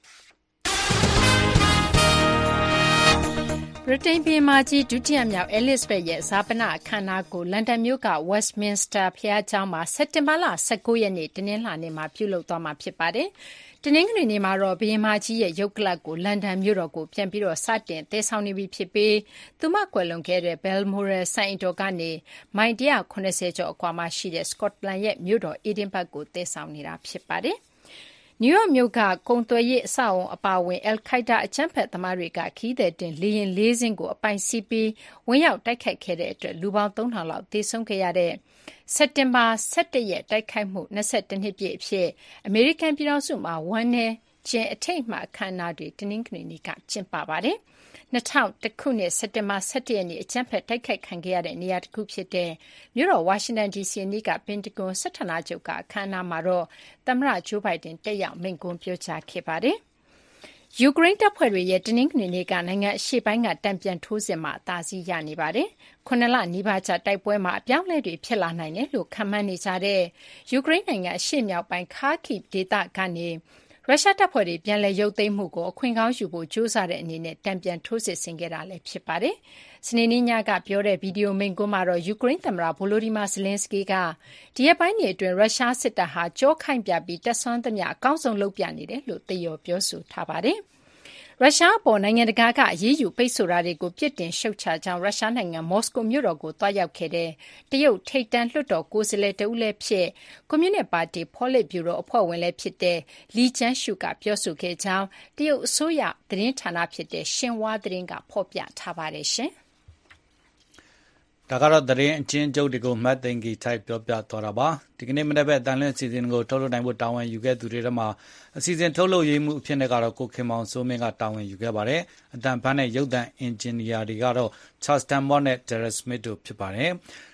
ဗြိတိန်ဘုရင်မကြီးဒုတိယမြောက်အဲလစ်ဇဘက်ရဲ့ဈာပနအခမ်းအနားကိုလန်ဒန်မြို့က Westminster ဘုရားကျောင်းမှာစက်တင်ဘာလone nineရက်နေ့တနင်္လာနေ့မှာပြုလုပ်သွားမှာဖြစ်ပါတယ်။တနင်္ဂနွေနေ့မှာတော့ဘုရင်မကြီးရဲ့ရုပ်ကလပ်ကိုလန်ဒန်မြို့တော်ကိုပြန်ပြီးစတင်သယ်ဆောင်နေပြီဖြစ်ပြီးသူမကွယ်လွန်ခဲ့တဲ့ Balmoral စံအိမ်တော်ကနေမိုင်one hundred seventyကျော်အကွာမှာရှိတဲ့ Scotland ရဲ့မြို့တော် Edinburgh ကိုသယ်ဆောင်နေတာဖြစ်ပါတယ်။နယူးယောက်မြို့ကကုန်သွယ်ရေးအဆောက်အအုံအပါအဝင်အယ်လ်ခိုက်ဒါအကြမ်းဖက်သမားတွေကခရီးသည်တင်လေယာဉ်လေးစင်းကိုအပိုင်စီးပြီးဝင်ရောက်တိုက်ခိုက်ခဲ့တဲ့အတွက်လူပေါင်းthree thousandလောက်သေဆုံးခဲ့ရတဲ့စက်တင်ဘာelevenရက်တိုက်ခိုက်မှုtwenty-oneနှစ်ပြည့်အဖြစ်အမေရိကန်ပြည်ထောင်စုမှာဝမ်းနည်းခြင်းအထိမ်းအမှတ်အခမ်းအနားတွေတနင်္ဂနွေနေ့ကကျင်းပပါတယ်။two thousand oneခုနှစ်စက်တင်ဘာelevenရက်နေ့အကြမ်းဖက်တိုက်ခိုက်ခံခဲ့ရတဲ့နေရာတစ်ခုဖြစ်တဲ့မြို့တော်ဝါရှင်တန်ဒီစီအနီးကပင်တဂွန်စစ်ဌာနချုပ်ကအခမ်းအနားမှာတော့သမ္မတဂျိုးဘိုင်ဒန်တက်ရောက်မိန့်ခွန်းပြောကြားခဲ့ပါတယ်။ယူကရိန်းတပ်ဖွဲ့တွေရဲ့တနင်္ဂနွေနေ့ကနိုင်ငံအရှေ့ပိုင်းကတံပြန်ထိုးစစ်မှာအသာစီးရနေပါတယ်။ခုနှစ်လနီးပါးကြာတိုက်ပွဲမှာအပြောင်းအလဲတွေဖြစ်လာနိုင်တယ်လို့ခန့်မှန်းနေကြတဲ့ယူကရိန်းနိုင်ငံအရှေ့မြောက်ပိုင်း Kharkiv ဒေသကနေရုရှားတပ်ဖွဲ့တွေပြန်လည်ရုပ်သိမ်းမှုကိုအခွင့်ကောင်းယူဖို့ကြိုးစားတဲ့အနေနဲ့တံပြန်ထိုးစစ်ဆင်ခဲ့တာလည်းဖြစ်ပါတယ်။စနေနေ့ညကပြောတဲ့ဗီဒီယိုမိန့်ခွန်းမှာတော့ယူကရိန်းသမ္မတ Volodymyr Zelenskyy ကဒီရက်ပိုင်းတွေအတွင်းရုရှားစစ်တပ်ဟာကြောခိုင်းပြပြီးတပ်ဆွမ်းသမျှအကောင်းဆုံးလုပ်ပြနေတယ်လို့သရော်ပြောဆိုထားပါတယ်။ရုရှားအပေါ်နိုင်ငံတကာကအရေးယူပိတ်ဆို့တာတွေကိုပြစ်တင်ရှုတ်ချကြောင်းရုရှားနိုင်ငံမော်စကိုမြို့တော်ကိုသွားရောက်ခဲ့တဲ့တရုတ်ထိပ်တန်းလွှတ်တော်ကိုယ်စားလှယ်တဦးလည်းဖြစ်ကွန်မြူနစ်ပါတီဖောလစ်ဗျူရိုအဖွဲ့ဝင်လည်းဖြစ်တဲ့လီကျန်းရှုကပြောဆိုခဲ့ကြောင်းတရုတ်အစိုးရသတင်းဌာနဖြစ်တဲ့ရှင်ဟွာသတင်းကဖော်ပြထားပါတယ်ရှင်။ဒါကတော့သတင်းအချင်းကျုပ်တွေကိုမတ်သိင်္ဂီထိုက်ပြောပြသွားတာပါဒီကနေ့မနေ့ပဲတန်လွင့်စီစဉ်ကိုထုတ်လုပ်နိုင်ဖို့တာဝန်ယူခဲ့သူတွေထဲမှာအစီအစဉ်ထုတ်လုပ်ရေးမှုအဖြစ်နဲ့ကတော့ကိုခင်မောင်စိုးမင်းကတာဝန်ယူခဲ့ပါတယ်အတန်ဖန်းနဲ့ရုပ်သံအင်ဂျင်နီယာတွေကတော့ Charles Tambo နဲ့ Derek Smith တို့ဖြစ်ပါတယ်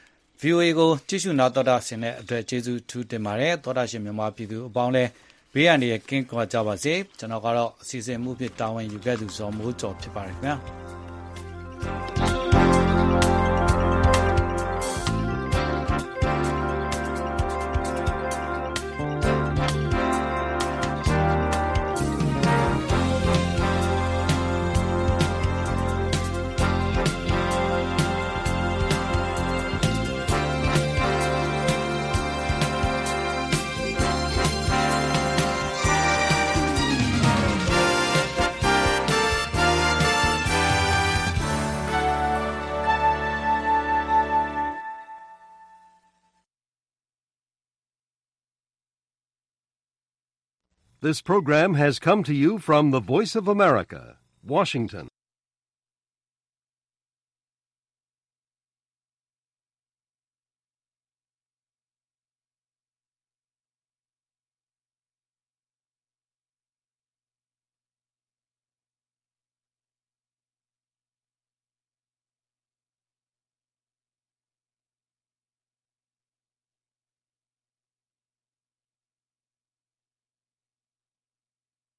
V O A ကိုကြည့်ရှုနာတော်တာဆင်တဲ့အတွက်ကျေးဇူးထူးတင်ပါတယ်သောတာရှင်မြန်မာပြည်သူအပေါင်းလဲဘေးရန်တွေကင်းကွာကြပါစေကျွန်တော်ကတော့အစီအစဉ်မှုဖြစ်တာဝန်ယူခဲ့သူဇော်မိုးကျော်ဖြစ်ပါတယ်ခင်ဗျာ This program has come to you from the Voice of America, Washington.